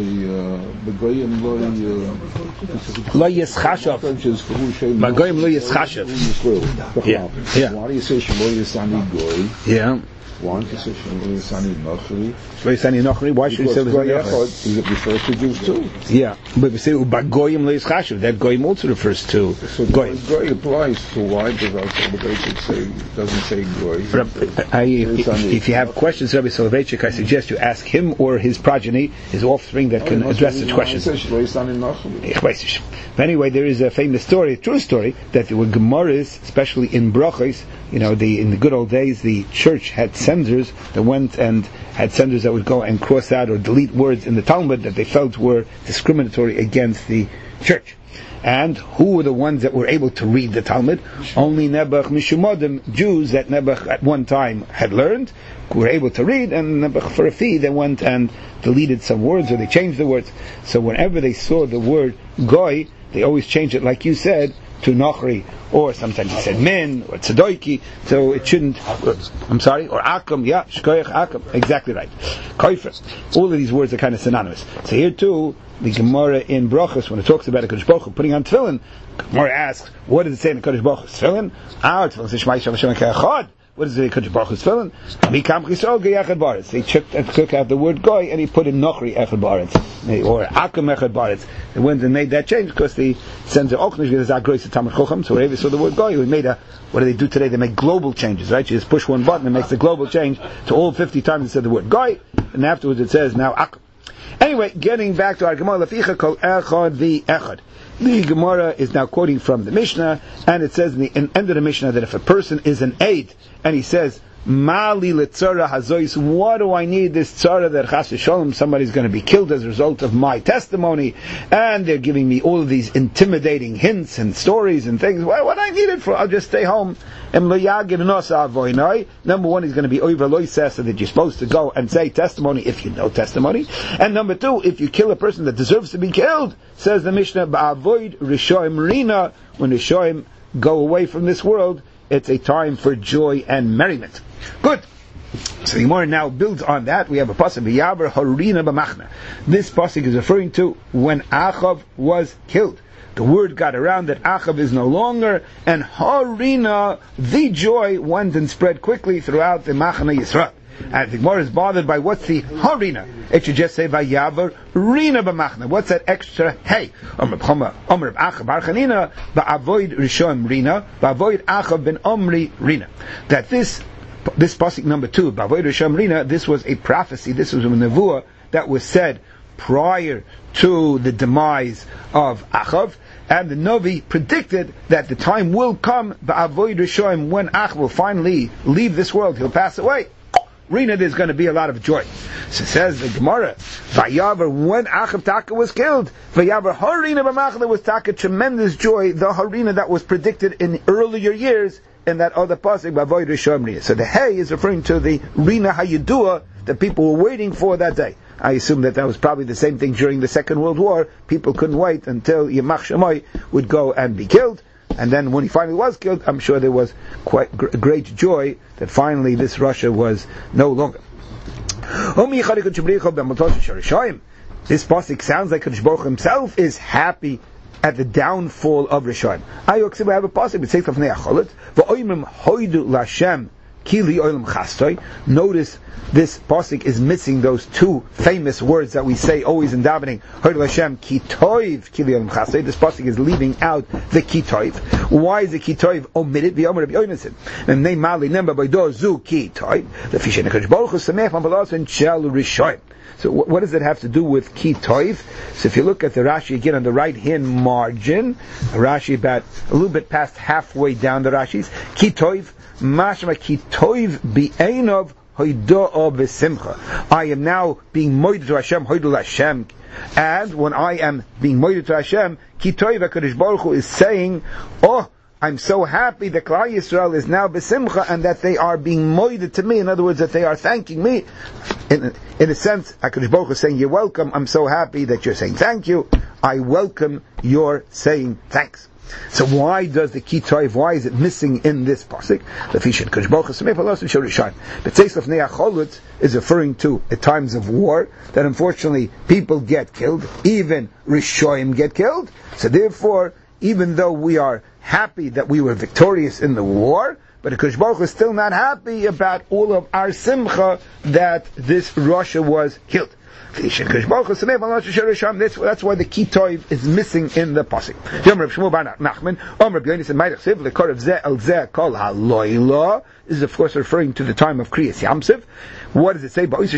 Begoyim Lo Yischashav. Begoyim Lo Yischashav. Yeah. Why do you say Shelo Yisani Goy? Yeah. Why don't you say Shelo Yisani Nochri? Shelo Yisani Nochri. Why should you say Goy Echad? It refers to Jews too. Yeah, but we say Begoyim Lo Yischashav. That Goyim also refers to Goyim. So Goy applies to why does also Begoy doesn't say Goy? If you have questions, Rabbi Soloveitchik, I suggest you ask him or his progeny, his offspring, that can address such questions. But anyway, there is a famous story, a true story, that there were Gemaras, especially in Brachos. In the good old days, the church had censors that went and had censors that would go and cross out or delete words in the Talmud that they felt were discriminatory against the church. And who were the ones that were able to read the Talmud? Only Nebuch Mishumodim, Jews that Nebuch at one time had learned, were able to read, and Nebuch for a fee, they went and deleted some words, or they changed the words. So whenever they saw the word Goy, they always changed it, like you said, to Nochri, or sometimes he said Min, or Tzedoiki, so it shouldn't, I'm sorry, or Akum, yeah, Shkoyach Akum, exactly right. Koifer. All of these words are kind of synonymous. So here too, the Gemara in Brachos, when it talks about a Kodesh Baruch Hu putting on tefillin, Gemara asks, what does it say in the Kodesh Baruch Hu's tefillin? Our tefillin says Shema Yisrael Hashem Echad. What does it say in Kodesh Baruch Hu's tefillin? Mikam Chisol Goy Echad Baretz. He took out the word Goy and he put in Nochri Echad Baretz, or Akum Echad Baretz. They went and made that change because the censor Ochnish is Agrois Tamar Chocham. So wherever they saw the word Goy, we made what do they do today? They make global changes, right? You just push one button and it makes a global change to all 50 times it said the word Goy, and afterwards it says now Akum. Anyway, getting back to our Gemara, Laficha Kol Echad V'Echad. The Gemara is now quoting from the Mishnah, and it says in the end of the Mishnah that if a person is an aid, and he says, Mali letzara hazois, what do I need this tzara that chas v'sholom, somebody's going to be killed as a result of my testimony, and they're giving me all of these intimidating hints and stories and things. Well, what I need it for? I'll just stay home. Number one, he's going to be over loisesa, that you're supposed to go and say testimony if you know testimony. And number two, if you kill a person that deserves to be killed, says the Mishnah, ba'avoid rishoim rina, when rishoim go away from this world, it's a time for joy and merriment. Good. So the Gemara now builds on that. We have a pasuk, V'yaber harina b'machna. This pasuk is referring to when Achav was killed. The word got around that Achav is no longer, and harina, the joy, went and spread quickly throughout the Machana Yisrael. And the Gemara is bothered by what's the harina. It should just say Vayavar Rina b'machna. What's that extra hey? Omer Achav bar Chanina ba'avoid Rishon Rina ba'avoid Achav ben Omri Rina. That this pasuk number 2, ba'avoid Rishon Rina, this was a prophecy. This was a nevuah that was said prior to the demise of Achav, And the Novi predicted that the time will come, ba'avoid Rishoim, when Ach will finally leave this world, he'll pass away. Rina, there's going to be a lot of joy. So says the Gemara, Vayavar, when Achav Taka was killed, Vayavar Harina b'machal, there was Taka, tremendous joy, the Harina that was predicted in earlier years, in that other pasuk, ba'avoid Rishoim Rina. So the Hay is referring to the Rina Hayidua that people were waiting for that day. I assume that was probably the same thing during the Second World War. People couldn't wait until Yemach Shammai would go and be killed. And then when he finally was killed, I'm sure there was quite great joy that finally this Russia was no longer. This pasuk sounds like Kadosh Baruch Hu himself is happy at the downfall of Rishonim. I have a pasuk, it says of Ne'acholet, V'oimim hoidu l'Hashem Kili oilam chastoy. Notice this pasuk is missing those two famous words that we say always in davening. Hoidu Hashem kitoiv kili oilam chastoy. This pasuk is leaving out the kitoiv. Why is the kitoiv omitted? V'yomer Rabbi Yonasan. And they mali nemba b'do zu kitoiv. The fishin Hakadosh Baruch Hu samech mabalos and shel rishoyim. So what does it have to do with kitoiv? So if you look at the Rashi again on the right hand margin, Rashi about a little bit past halfway down the Rashi's, kitoiv mashma kitoiv bi'einov hoido'o b'simcha. I am now being moided to Hashem, hoidul Hashem. And when I am being moided to Hashem, kitoiv HaKadosh Baruch Hu is saying, oh, I'm so happy that Klal Yisrael is now b'simcha and that they are being moided to me. In other words, that they are thanking me. In a sense, HaKadosh Baruch Hu is saying, you're welcome. I'm so happy that you're saying thank you. I welcome your saying thanks. So why does the kitoiv, why is it missing in this pasuk? The fishin Kadosh Baruch Hu samech mabalos and shel rishoyim. The Tzeis of Ne'acholut is referring to at times of war that unfortunately people get killed, even Rishoyim get killed. So therefore, even though we are happy that we were victorious in the war, but Kadosh Baruch Hu is still not happy about all of our simcha that this Russia was killed. That's why the kitoiv is missing in the pasuk. This is of course referring to the time of Kriyas Yamsuf. What does it say? Because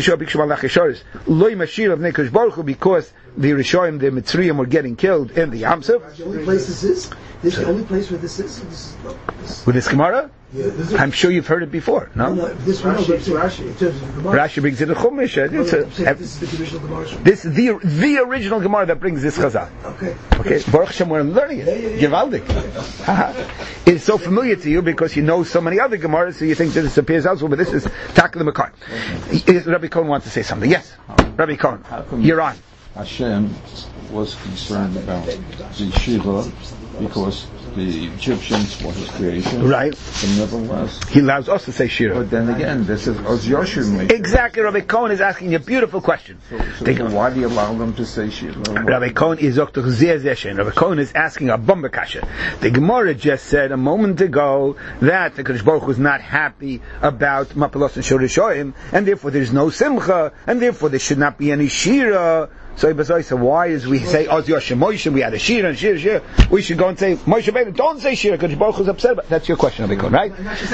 the Rishoyim, the Mitzrayim were getting killed in the Yamsuf. The only place this is? This is the only place where this is? With this Gemara? Yeah, I'm sure you've heard it before, no? This one, Rashi. Rashi brings it in Chumash. This is the original Gemara. This is the original Gemara that brings this Chazal. Okay. Baruch Hashem, we're learning it. Givaldik. It's so familiar to you because you know so many other Gemaras, so you think that this appears elsewhere, but this is Taka the Makar. Rabbi Cohen wants to say something. Yes, Rabbi Cohen, you're on. Hashem was concerned about the Shiva because the Egyptians were his creation. Right. But nevertheless, he allows us to say Shira. But then again, this is Oz Yoshim. Exactly, Rabbi Cohen is asking a beautiful question. So why do you allow them to say Shira? Rabbi Cohen is Rabbi Cohen is asking a bomba kasha. The Gemara just said a moment ago that the Kadosh Baruch Hu was not happy about Mapalos and Shorishoim, and therefore there's no Simcha, and therefore there should not be any Shira. So why is we say Oz Yoshim Moshe, we had a Shira and Shira, we should go and say Moshe Rabbeinu, don't say Shira, because Baruch Hu is upset about it. That's your question, Rabbi Cohen, right?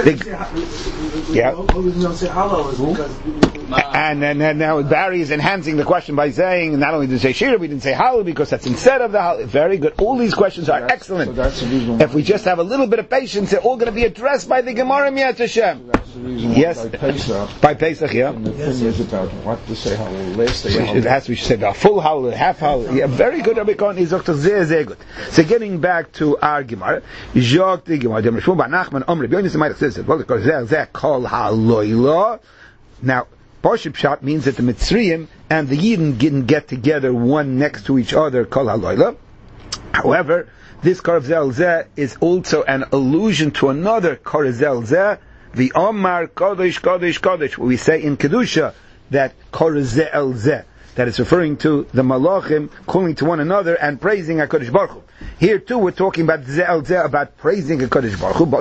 And then now Barry is enhancing the question by saying not only did we say Shira, we didn't say Halal because that's instead of the Halal. Very good. All these questions are excellent. So that's the reason if we just have a little bit of patience, they're all going to be addressed by the Gemara Miyat Hashem. That's the reason yes. By Pesach, yeah. And the thing is about what to say Halal, last day It has to be said the full Halal, half Halal. Yeah, very good, Rabbi Cohen. He's Dr. Sehr good. So getting back to our Gemara, Jok the Gemara, Dem Rishon Bar Nachman, Omri, B'yonis Amayach says it. Well, because Zeh Kol Haloila. Now, Parship Shot means that the Mitzrayim and the Yidden didn't get together one next to each other, Kol Haloila. However, this Korzel Zeh is also an allusion to another Korzel Zeh, the Omar Kodesh Kodesh Kodesh, where we say in Kedusha that Korzel Zeh, that is referring to the Malachim calling to one another and praising HaKadosh Baruch Hu. Here too we're talking about Zeh Zeh, about praising HaKadosh Baruch Hu.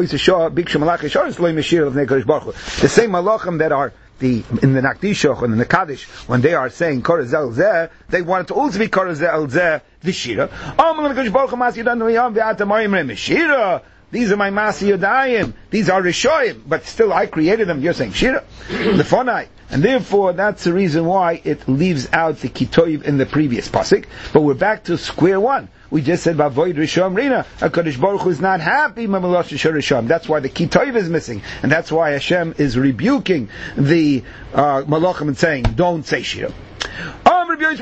The same Malachim that are in the Nakdishah and in the Kaddish, when they are saying Korzel Zeh, they want it to also be Korzel Zeh, the Shira. These are my Masi Yodayim. These are Rishoyim. But still I created them. You're saying Shira. Lefonai. And therefore, that's the reason why it leaves out the Kitoiv in the previous pasuk. But we're back to square one. We just said Bavoid Rishon Rina. HaKadosh Baruch Hu is not happy. That's why the Kitoiv is missing. And that's why Hashem is rebuking the Malachim and saying, don't say Shira. Even though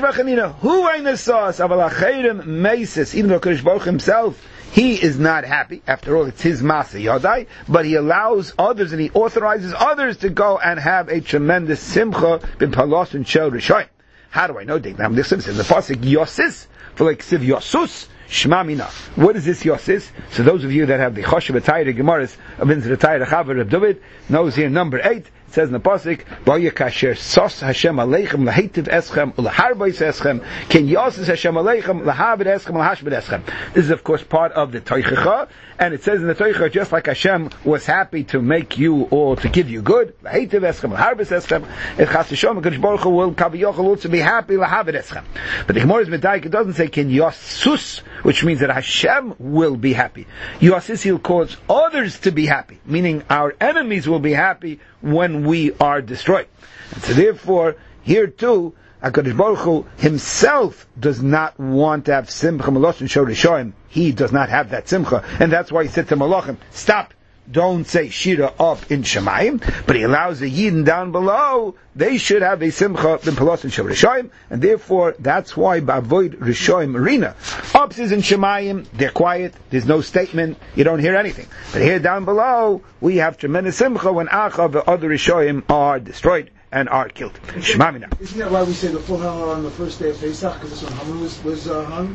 HaKadosh Baruch Hu himself, he is not happy. After all, it's his Masa Yodai, but he allows others and he authorizes others to go and have a tremendous Simcha b'Palos and Shel Rishoyim. How do I know? This is the pasuk Yosis for like Siv Yosus Shema Mina. What is this Yosis? So those of you that have the Choshev Atayir Gemaras of Inzir Atayir Chaver of David knows here number 8. It says in the pasuk, "V'ya kasher sos Hashem aleichem lahetiv eschem ulaharbais eschem ken yosis Hashem aleichem lahavid eschem lahashbid eschem." This is of course part of the Toichacha, and it says in the Toichacha, just like Hashem was happy to make you or to give you good, lahetiv eschem laharbais eschem, it chas Hashem HaKadosh Baruch Hu will kaviyochel also be happy lahavid eschem. But the Gemara is medayik; it doesn't say ken yosus, which means that Hashem will be happy. Yosis, he'll cause others to be happy, meaning our enemies will be happy when we are destroyed. And so therefore, here too, HaKadosh Baruch Hu himself does not want to have Simcha Melos and Shor Rishoyim. He does not have that Simcha. And that's why he said to Malachim, stop, don't say Shira up in Shemayim, but he allows the Yidden down below, they should have a Simcha bin Pelos and Shor Rishoyim, and therefore that's why Bavoid Rishoyim Rina. Ups is in Shemayim, they're quiet, there's no statement, you don't hear anything. But here down below, we have tremendous Simcha when Achav the other Rishoyim are destroyed and are killed. Shemamina. Isn't that why we say the full Hallel on the first day of Pesach? Because that's when Haman was hung?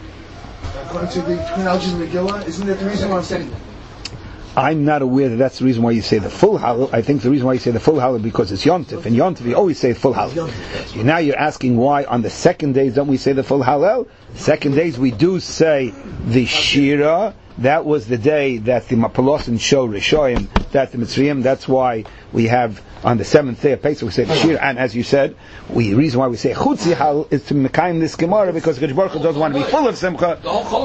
According to the chronology of Megillah? Isn't that the reason why I'm saying that? I'm not aware that that's the reason why you say the full Hallel. I think the reason why you say the full Hallel is because it's Yontif. And Yontif, you always say full Hallel. Now you're asking why on the second days don't we say the full Hallel? Second days we do say the Shira. That was the day that the Mapalos and Shor Rishoyim, that the Mitzrayim, that's why we have on the 7th day of Pesach we say the Shira. And as you said, the reason why we say Chutzi Hal is to Mekayim this Gemara because Kadosh Baruch Hu doesn't want to be full of Simcha.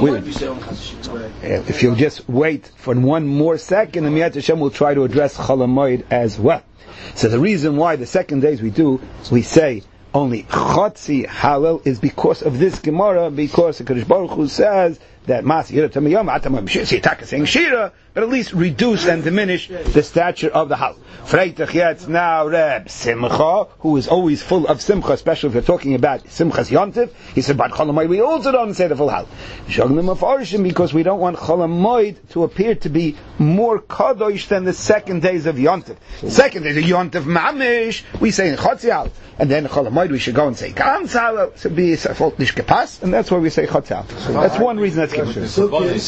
If you'll just wait for one more second, and Miyat Hashem will try to address Chol HaMoed as well. So the reason why the second days we say only Chutzi Halal is because of this Gemara, because the Kadosh Baruch Hu says that Mas Yira Tamayom Atamam Shira saying Shira, but at least reduce and diminish the stature of the Hal. Freitach Yetz now Reb Simcha, who is always full of Simcha, especially if you're talking about Simchas Yontif. He said, but Chol HaMoed we also don't say the full Hal. Shognim of Orishim, because we don't want Chol HaMoed to appear to be more Kadosh than the second days of Yontif. The second days of Yontif Mamish, we say in Chotzi Hal. And then Chol HaMoed we should go and say Gans Hal, so be Safot Nishkepas, and that's why we say Chotzi Hal. That's one reason that's given. So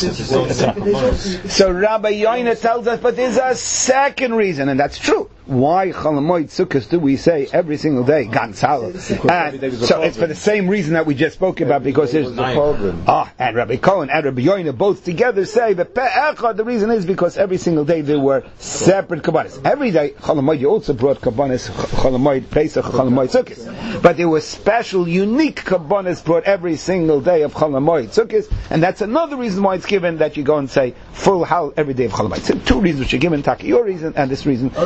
Rabbi Yoina tells us, but there's a second reason, and that's true. Why Chol HaMoed Sukkos do we say every single day Gans Hal? So it's for the same reason that we just spoke about, because there's and Rabbi Cohen and Rabbi Yoina both together say that the reason is because every single day there were separate kabbanis. Every day Chol HaMoed you also brought kabbanis, Chol HaMoed Pesach, Chol HaMoed Sukkos, but there were special, unique kabbanis brought every single day of Chol HaMoed Sukkos, and that's another reason why it's given that you go and say full Hal every day of Chol HaMoed. So two reasons which are given, Taki, your reason and this reason.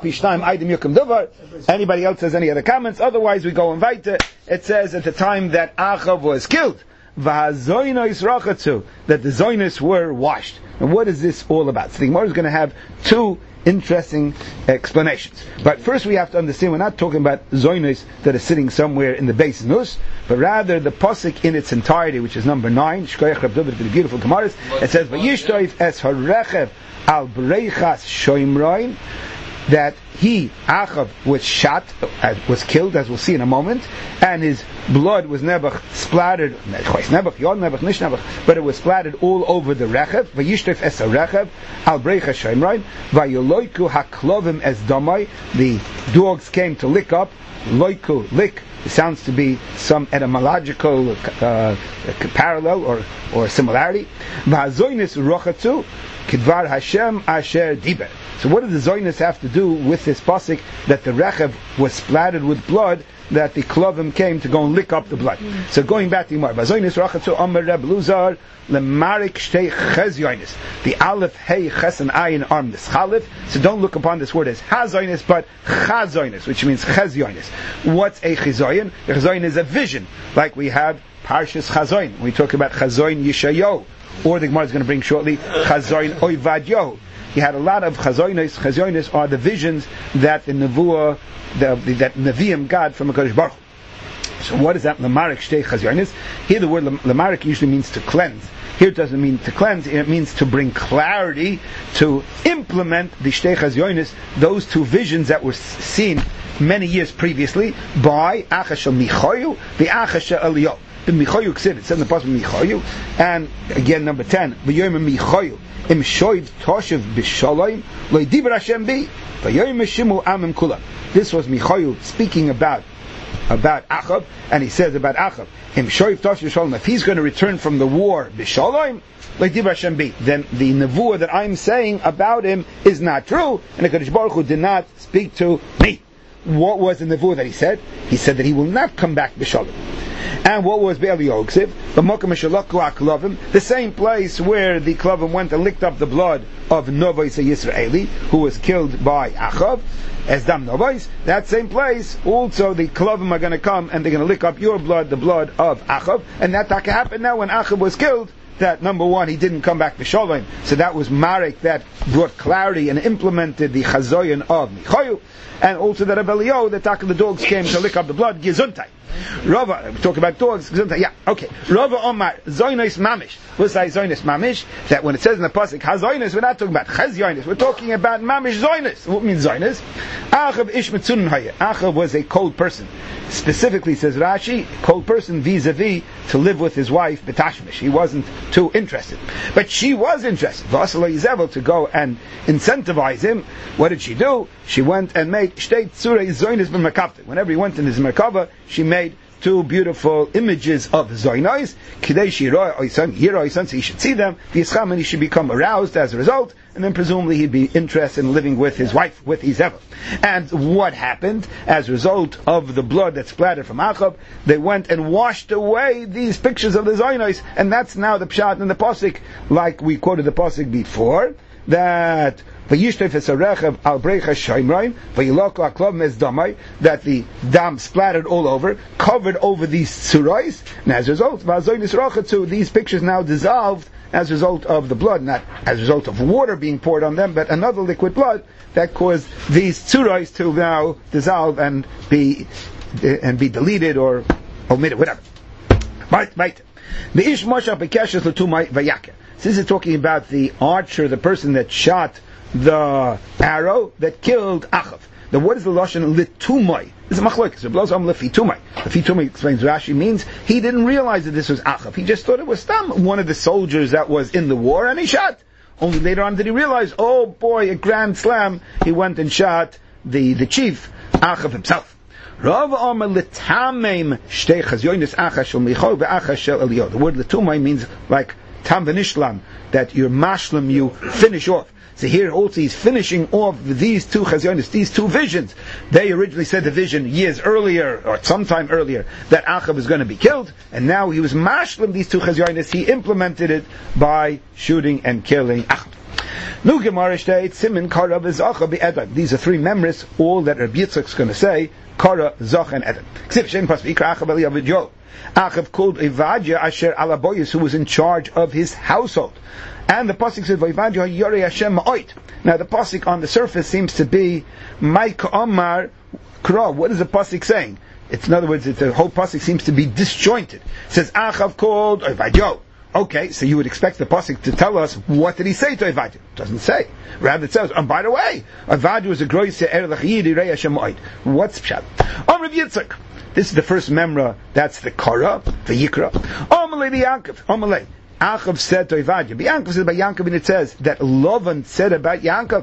Anybody else has any other comments? Otherwise we go and weiter. It says at the time that Achav was killed, that the Zoynos were washed. And what is this all about? So the Gemara is going to have two interesting explanations. But first we have to understand we're not talking about Zoynos that are sitting somewhere in the base nus, but rather the pasuk in its entirety, which is number 9, Shkoyach Rab David, the beautiful Gemaras. It says, Vayishtoif es harechev al breichas shoimroin, that he, Achav, was shot, was killed, as we'll see in a moment, and his blood was never splattered, but it was splattered all over the Rechev. Vayishtof es Rechev al breicha shoimrain, vayoloiku haklovim es damai. The dogs came to lick up. Loiku, lick. It sounds to be some etymological parallel or similarity. V'hazoynis rochatzu kidvar Hashem asher diber. So what did the Zionis have to do with this pasuk that the Rechev was splattered with blood, that the Klovim came to go and lick up the blood? So going back to Yimar, Zionis Rachatzu Amar Reb Luzar Lemarik Shtei Ches Yonis. The Aleph, Hey, Ches and Ayin are Mischalif. So don't look upon this word as Hazoinis, but Chazoinis, which means Ches Yonis. What's a Chizoyin? A Chizoyin is a vision, like we have Parshas Chazoin. We talk about Chazoin Yishayo, or the Gemara is going to bring shortly Chazoin Oivadyo. He had a lot of Chazoinis. Chazoinis are the visions that the Nevuah, that Nevi'im got from HaKadosh Baruch Hu. So what is that? Lamarik Shtei Chazoinis. Here the word Lamarik usually means to cleanse. Here it doesn't mean to cleanse, it means to bring clarity, to implement the Shtei Chazoinis, those two visions that were seen many years previously by Achashel Michoyu, the Achashel Eliyahu. The Michoyu Ksiv, it says in the pasuk Michoyu, and again number 10, V'yoyim Michoyu, Im Shoiv Toshev B'Shalayim, Lo Yidiber Hashem Bi, V'yoyim Meshimu Amim Kula. This was Michoyu speaking about Achab, and he says about Achab, Im Shoiv Toshev B'Shalayim, if he's going to return from the war B'Shalayim, Lo Yidiber Hashem Bi, then the nevuah that I'm saying about him is not true, and the HaKadosh Baruch Hu did not speak to me. What was the nevuah that he said? He said that he will not come back B'Shalayim. And what was Be'el Yogziv? The same place where the Klovim went and licked up the blood of Novos Yisraeli, who was killed by Achav, as Dam Novos. That same place, also the Klovim are going to come and they're going to lick up your blood, the blood of Achav. And that happened now when Achav was killed. That number one, he didn't come back to Sholem. So that was Marek that brought clarity and implemented the Chazoyin of Michoyu. And also that Reb Eliyahu, the dogs came to lick up the blood, Gesundheit. Rava, we talk about dogs, Gesundheit, yeah, okay. Rava Omar, Zoynos Mamish. We'll say Zoynos Mamish, that when it says in the pasuk, Hazoynos, we're not talking about Chazyonis, we're talking about Mamish Zoynos. What means Zoynos? Achav Ish Metzun Haya. Achav was a cold person. Specifically, says Rashi, cold person vis-a-vis to live with his wife, Betashmish. He wasn't too interested. But she was interested. Vasala Yizevel to go and incentivize him. What did she do? She went and made Shtei Tzurei Zoynos b'Merkavta. Whenever he went in his Merkava, she made two beautiful images of Zoynos, Kidei Shiro Oisan, Yiro Oisan, so he should see them, V'yischam, and he should become aroused as a result, and then presumably he'd be interested in living with his wife, with Izevel. And what happened as a result of the blood that splattered from Achab? They went and washed away these pictures of the Zoynos, and that's now the pshat in the pasuk, like we quoted the pasuk before, that that the dam splattered all over, covered over these tsurais, and as a result, these pictures now dissolved as a result of the blood, not as a result of water being poured on them, but another liquid blood that caused these tsurais to now dissolve and be deleted or omitted, whatever. Right. The ish moshe bekeshes l'tumai vayake. This is talking about the archer, the person that shot the arrow that killed Achav. Now what is the lashon litumai? This is a machlokes. It blows on lefitumai. Lefitumai, explains Rashi, means he didn't realize that this was Achav. He just thought it was one of the soldiers that was in the war, and he shot. Only later on did he realize, oh boy, a grand slam, he went and shot the chief, Achav himself. Rav Amar litamim shtei chazyonis achashel michol ve'achashel Eliyahu. The word litumai means like tam v'nishlam, that you're mashlam, you finish off. So here also he's finishing off these two chazyonis, these two visions. They originally said the vision years earlier, or sometime earlier, that Achav is going to be killed, and now he was mashlam these two chazyonis, he implemented it by shooting and killing Achav. Nu Gemara states, Simin Kara v'Zacha be'Edom. These are three memories, all that Rabbi Yitzchak is going to say, Kara, Zach, and Edom. Ksiv Shem Pas V'Ikra Achav Eliyahu v'Jo. Achav called Evadia Asher Alaboyus, who was in charge of his household. And the pasuk says, "Vayvadia Yorei Hashem Ma'oit." Now the pasuk on the surface seems to be Ma'ik Omar Kra. What is the pasuk saying? In other words, the whole pasuk seems to be disjointed. It says Achav called Evadio. Okay, so you would expect the pasuk to tell us what did he say to Evadio? It doesn't say. Rather, it says, by the way, Evadio is a groise Erlach Yid Yorei Hashem Ma'oit. What's pshat? Rav Yitzchak. This is the first memra. That's the Kara, the Yikra. Amalei Yaakov. Amalei. Achav said to Evadia. Yaakov said about Yaakov, and it says that Lavan said about Yaakov,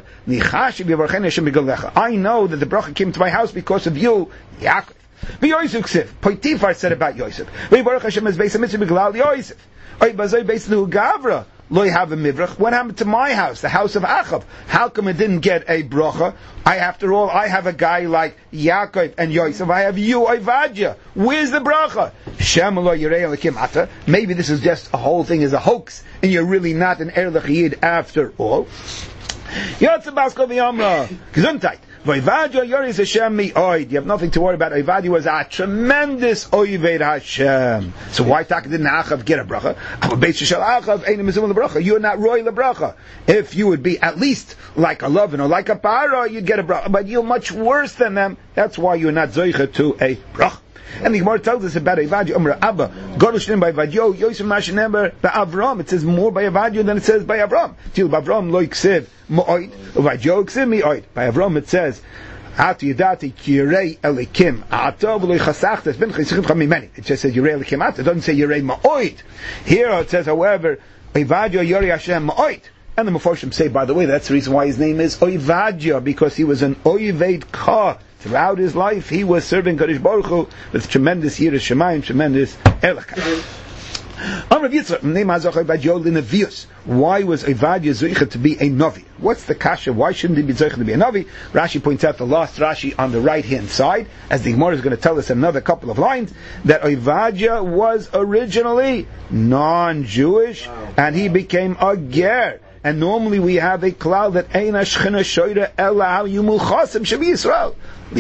I know that the bracha came to my house because of you, Yaakov. Yosef Potifar said about Yosef. Baruch Hashem is based on mitzvah b'glal Yosef. Bazay based on Gavra. Lo have a mivrach. What happened to my house, the house of Achav? How come it didn't get a bracha? After all, I have a guy like Yaakov and Yosef. I have you, Ovadia. Where's the bracha? Shem lo yirei elikim ata. Maybe this is just a whole thing is a hoax, and you're really not an Erlich Yid after all. Yotze Baskov Yamra. Gesundheit. Ovadia Yoris Hashem mi'oid. You have nothing to worry about. Ovadia was a tremendous Oived Hashem. So why didn't Achav get a bracha? You're not roy the bracha. If you would be at least like a Lovin or like a Para, you'd get a bracha. But you're much worse than them. That's why you're not zoicha to a bracha. And the Gemara tells us about Ovadia. Umra Abba, Gorushlim by Vadyo, Yosef Mashinember by Avram. It says more by Ovadia than it says by Avram. Till Avram lo ksiv mo'oid, Vadyo ksiv mi'oid. By Avram it says, Atu yadati kirei elikim ata v'lo chasachtes ben chisichim chamimeni. It just says Yirei elikim ata. It doesn't say Yirei ma'oid. Here it says, however, Ovadia Yirei Hashem ma'oid. And the Meforshim say, by the way, that's the reason why his name is Ovadia, because he was an Oived Ka. Throughout his life, he was serving Kadosh Baruch Hu with tremendous Yiras Shemayim, tremendous Erlich. Why was Ovadia Zoicha to be a Navi? What's the kasha? Why shouldn't he be Zoicha to be a Navi? Rashi points out the last Rashi on the right hand side, as the Gemara is going to tell us another couple of lines, that Ovadia was originally non-Jewish, and he became a Ger. And normally we have a cloud that Ein Hashchina Shoyra Ela Al Yumul Chasim Shabi Yisrael.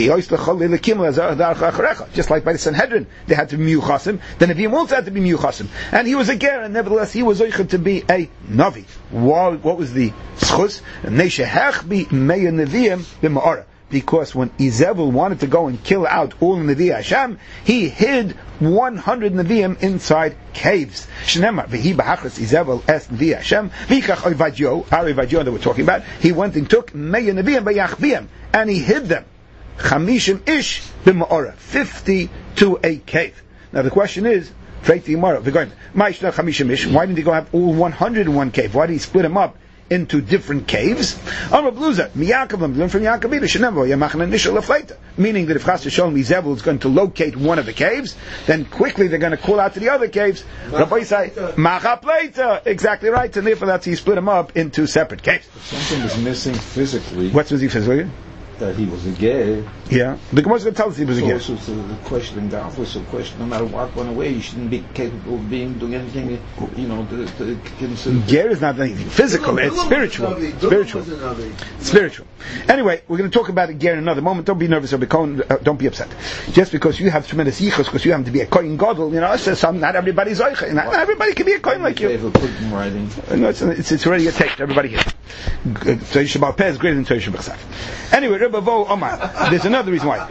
Just like by the Sanhedrin, they had to be Miyuchasim. The Nevi'im also had to be Miyuchasim. And he was a Ger, and nevertheless he was Zoicha to be a Navi. What was the Schus? Neishehech bi Meya Nevi'im b'Ma'ara. Because when Izebel wanted to go and kill out all the Nevi Hashem, he hid 100 Nevi'im inside caves. Shnemar v'hi b'hachras Izebel es Nevi Hashem v'ikach Ovadio, our Ovadio that we're talking about. He went and took Meya Nevi'im b'yachbiyim, and he hid them. Chamishim ish b'ma'ora, 50 to a cave. Now the question is, why didn't he go have all 100 in one cave? Why did he split them up into different caves? Meaning that if Chas V'Sholom Izebel is going to locate one of the caves, then quickly they're going to call out to the other caves. Rabbi say, exactly right, and therefore that's he split them up into separate caves. Something is missing physically. What's missing physically? That he was a gay. Yeah, the Gemara is going to tell us he was a gay. So the question, the opposite question, no matter what went away, you shouldn't be capable of doing anything, to consider. Ger is not anything physical, it's spiritual. Spiritual. Anyway, we're going to talk about Ger in another moment. Don't be nervous or don't be upset. Just because you have tremendous yichus, because you happen to be a Kohen Gadol, not everybody's Zoicha. Not everybody can be a Kohen like you. No, it's already a text, everybody here. Torah Shabbat Peh is greater than Torah Shabbat Chesaf. Anyway, there's another reason why.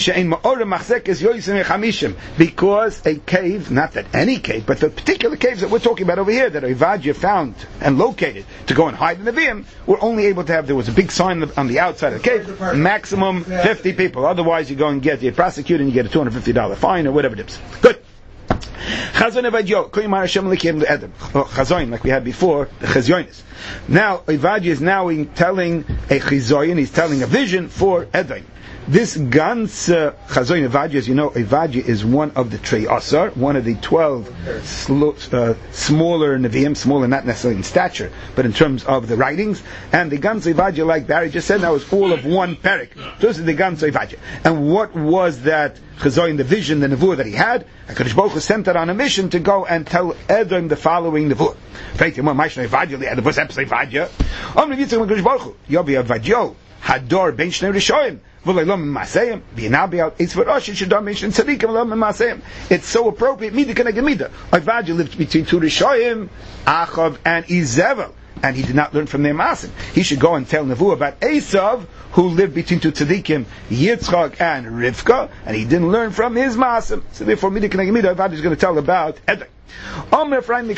Because a cave, not that any cave, but the particular caves that we're talking about over here, that Ovadia found and located to go and hide in the Nevi'im, were only able to have, there was a big sign on the outside of the cave, maximum 50 people. Otherwise you go and get prosecuted and you get a $250 fine or whatever it is. Good. Chazon Ovadio, Chazon, like we had before, the Chazyonis. Now, Ovadia is now telling a Chazoyin, he's telling a vision for Edom. This Gans Chazoyin Ovadia, as you know, Ovadia is one of the Trei Asar, one of the 12 smaller Nevi'im, smaller not necessarily in stature, but in terms of the writings. And the Gans Ovadia, like Barry just said, that was all of one parak. So this is the Gans Ovadia. And what was that Chazoyin, the vision, the Nevuah that he had? HaKadosh Baruch Hu sent out on a mission to go and tell Edom the following Nevuah. Hador ben Shnei Rishoyim. It's so appropriate. Ovadia lived between two Rishoyim, Achav and Izebel, and he did not learn from their masim. He should go and tell Nevuah about Esav, who lived between two tzaddikim, Yitzchak and Rivka, and he didn't learn from his masim. So therefore, Ovadia is going to tell about Edom. Apparently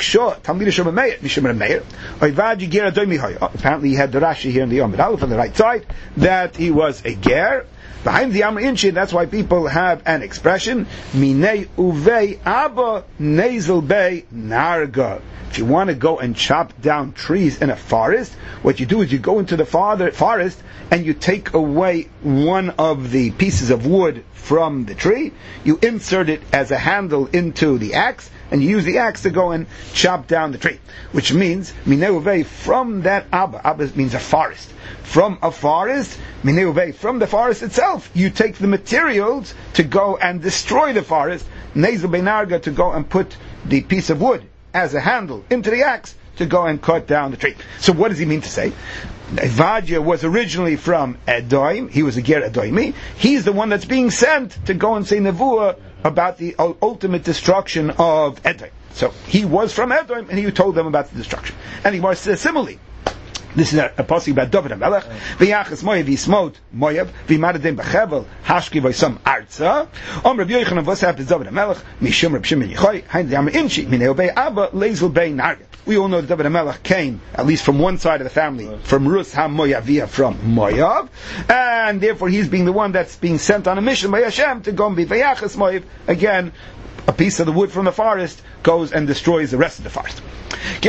he had the Rashi here in the Yom Aleph on the right side that he was a ger. Behind the Amr Inshin, that's why people have an expression, Minei Uvei Abba Nezel Bei Narga. If you want to go and chop down trees in a forest, what you do is you go into the forest and you take away one of the pieces of wood from the tree, you insert it as a handle into the axe, and you use the axe to go and chop down the tree. Which means, Mineu from that Abba means a forest. From a forest, Mineu from the forest itself, you take the materials to go and destroy the forest, Nezel Beinarga to go and put the piece of wood as a handle into the axe to go and cut down the tree. So what does he mean to say? Vadia was originally from Edom. He was a Ger Edomi. He's the one that's being sent to go and say Nevuah about the ultimate destruction of Edom. So he was from Edom, and he told them about the destruction. And he was similarly. This is a pasuk about David HaMelech. V'yachas Moav v'yismot Moav v'yimadadem b'chevel hashki v'yisam arza. Rabbi Yochanan v'os happened to David HaMelech mishum Reb Shimon Yochai hain d'yam inchi minei obei Abba lezel bei narga. We all know that David HaMelech came at least from one side of the family, from Rus HaMoaviyah, from Moav, and therefore he's being the one that's being sent on a mission by Hashem to go and be v'yachas Moav. Again, a piece of the wood from the forest goes and destroys the rest of the forest. He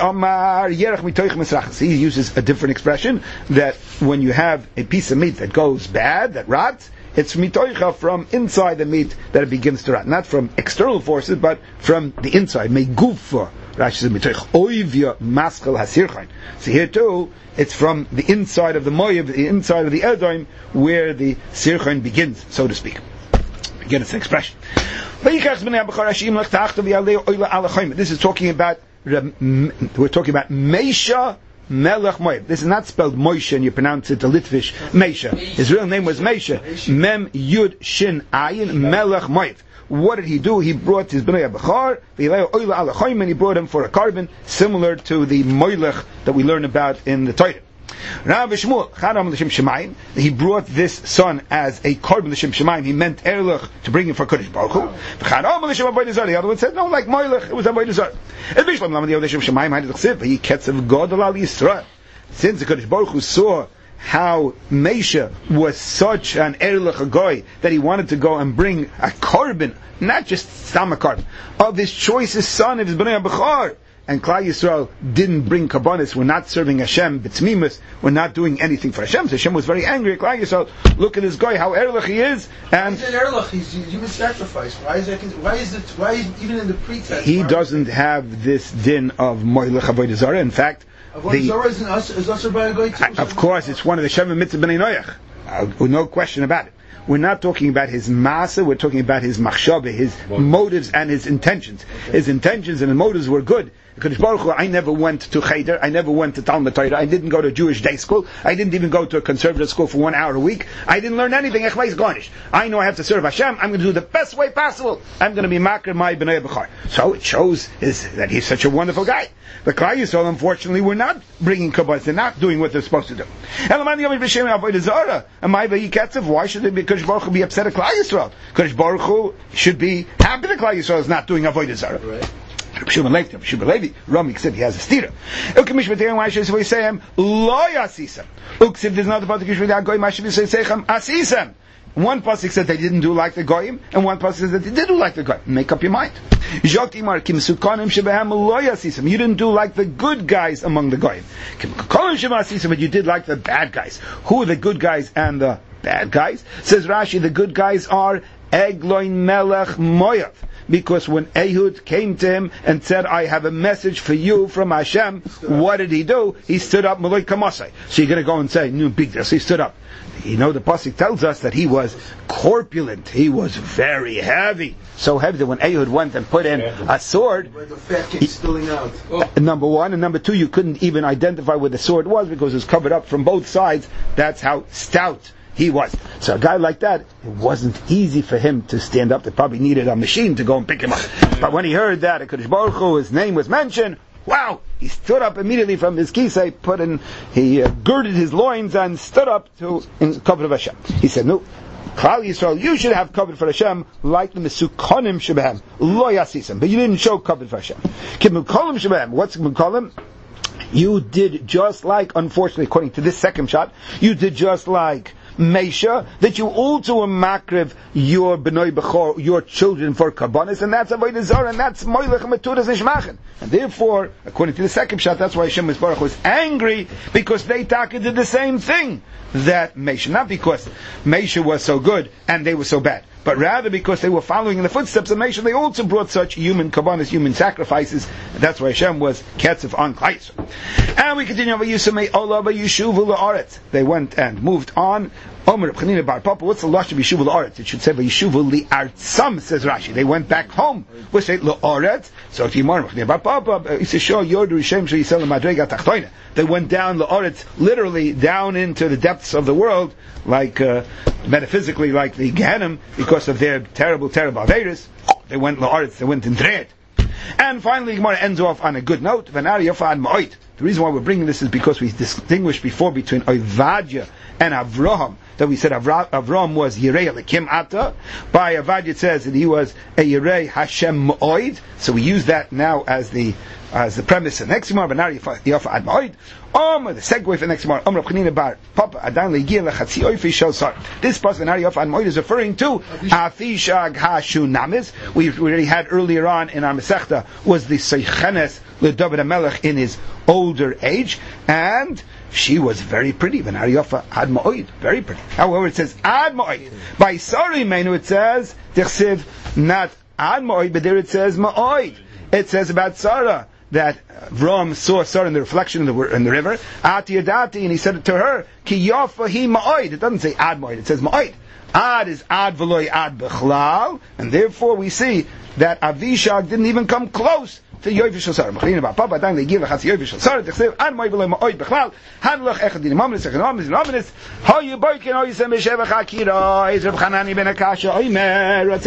uses a different expression, that when you have a piece of meat that goes bad, that rots, it's mitoicha from inside the meat that it begins to rot. Not from external forces, but from the inside. Megufa. Rashi says mitoich oivya maskal hasirchain. So here too, it's from the inside of the moav, the inside of the Edom, where the sirchain begins, so to speak. Again, it's an expression. This is talking about, we're talking about Meisha Melech Moav. This is not spelled Moshe and you pronounce it a Litvish Meisha. His real name was Meisha. Mem Yud Shin Ayin Melech Moav. What did he do? He brought his Bnei Bechar, and he brought him for a carbon, similar to the Moilech that we learn about in the Torah. Rabbi Shmuel, Chadam L'Shem Shemayim, he brought this son as a korban L'Shem Shemayim. He meant Erlich to bring him for Kodesh Baruch Hu. Chadam L'Shem Avodah Zarah. The other one said, no, like Moilech, it was Avodah Zarah. And Bishlam L'Shem Shemayim had the Chsiv, he ketzav Godel Al Yisrael. Since the Kodesh Baruch Hu saw how Meisha was such an Erlich Agoy that he wanted to go and bring a korban, not just Stam a korban, of his choicest son, of his Bnei Bechar. And Klal Yisrael didn't bring Kabbanis, we're not serving Hashem, B'tzmimus, we're not doing anything for Hashem. So Hashem was very angry at Klal Yisrael. Look at this guy, how Erlich he is. And he's an Erlich, he's human sacrifice. Why is even in the pretext? He doesn't have this din of Moilech Avodah Zarah. In fact, Avodah Zarah is usher by a guy too. Of course, it's one of the Sheva Mitzvah B'nai Noach. No question about it. We're not talking about his masa, we're talking about his machshavah, his motives and his intentions. His intentions and his motives were good. Kodesh Baruch Hu, I never went to Cheder, I never went to Talmud Torah, I didn't go to a Jewish day school, I didn't even go to a conservative school for 1 hour a week, I didn't learn anything, I know I have to serve Hashem, I'm going to do the best way possible, I'm going to be makar my Bnei Bechar. So it shows that he's such a wonderful guy. The Klal Yisrael, unfortunately, were not bringing Kabbalah, they're not doing what they're supposed to do. Why should Kodesh Baruch Hu be upset at Klal Yisrael? Kodesh Baruch Hu should be happy that Klal Yisrael is not doing Avodah Zarah. Right. Shimon Levi, Rami said he has a stira. Why should we say him? Lo yasisem. Uksiv, there's another pasuk which we are going. Why should we say him? Asisem. One pasuk said they didn't do like the goyim, and one pasuk says that they did do like the goyim. Make up your mind. You didn't do like the good guys among the goyim. But you did like the bad guys. Who are the good guys and the bad guys? Says Rashi, the good guys are Egloin Melech Moav. Because when Ehud came to him and said, I have a message for you from Hashem, what did he do? He stood up, Malay Kamasai. So you're going to go and say, no big deal. So he stood up. You know, the pasuk tells us that he was corpulent. He was very heavy. So heavy that when Ehud went and put in a sword, the fat came spilling out. Number one, and number two, you couldn't even identify where the sword was because it was covered up from both sides. That's how stout he was. So a guy like that, it wasn't easy for him to stand up. They probably needed a machine to go and pick him up. But when he heard that, Kodesh Baruch Hu, his name was mentioned, wow! He stood up immediately from his kisei, he girded his loins and stood up in cover of Hashem. He said, no, Klal Yisrael, you should have covered for Hashem like the Mesukonim Shebehem, Lo Yasisem, but you didn't show covered for Hashem. Kimukolim Shebehem, what's Kimukolim? You did just like, unfortunately, according to this second shot, you did just like Meisha, that you also are makriv your Bnei Bechor, your children for Kabbanis, and that's Avodah Zarah, and that's Moilech Meturas Nishmachen. And therefore, according to the second shot, that's why Hashem Baruch was angry, because they did the same thing that Meisha. Not because Meisha was so good and they were so bad, but rather because they were following in the footsteps of Moshe, they also brought such human kabbanas, human sacrifices, and that's why Hashem was Ketzev on Klal Yisrael. And we continue over Yisumei Olav Yishuvu La'aretz. They went and moved on. Omer Chanina Bar Papa, what's the lush of Yishuvu La'aretz? It should say Yishuvu Li'artzam, says Rashi. They went back home. We say La'aretz. So Timor Chanina Bar Papa, he says, Show Yodu Shem Sheyisel Madrega Tachtoina. They went down La'aretz, literally down into the depths of the world, like metaphysically, like the Gehenim, because of their terrible Averis. They went La'aretz, they went in Dread. And finally, Gemara ends off on a good note. The reason why we're bringing this is because we distinguished before between Ovadia and Avraham. That we said Avraham was Yirei Elikim Ata. By Ovadia it says that he was a Yirei Hashem Ma'oid. So we use that now as the premise of next Gemara. The segue for the next Gemara. This person is referring to Afishag Hashunamis. We already had earlier on in our Masechta was the Seichenes LeDavid HaMelech in his older age, and she was very pretty. Very pretty. However, it says Ad Ma'oid. By Sari Menu it says Tichsiv not Ad Ma'oid, but there it says Ma'oid. It says about Sarah that Avram saw Sarah in the reflection in the river. Ati Adati, and he said to her, Ki Yafa hi Ma'oid. It doesn't say Ad Ma'oid, it says Ma'oid. Ad is Ad V'loi Ad B'chlal, and therefore we see that Avishag didn't even come close to Yoiv Shel Sarah. Mechlin about Papa, then they give a Chatzi Yoiv Shel Sarah. They say Ad Ma'oid V'loi Ma'oid B'chlal. Hanlach Echad Din Mamres Echad Mamres. How you boykin? How you say Meshevach Akira? Is Reb Chanani ben Akasha? Oimer.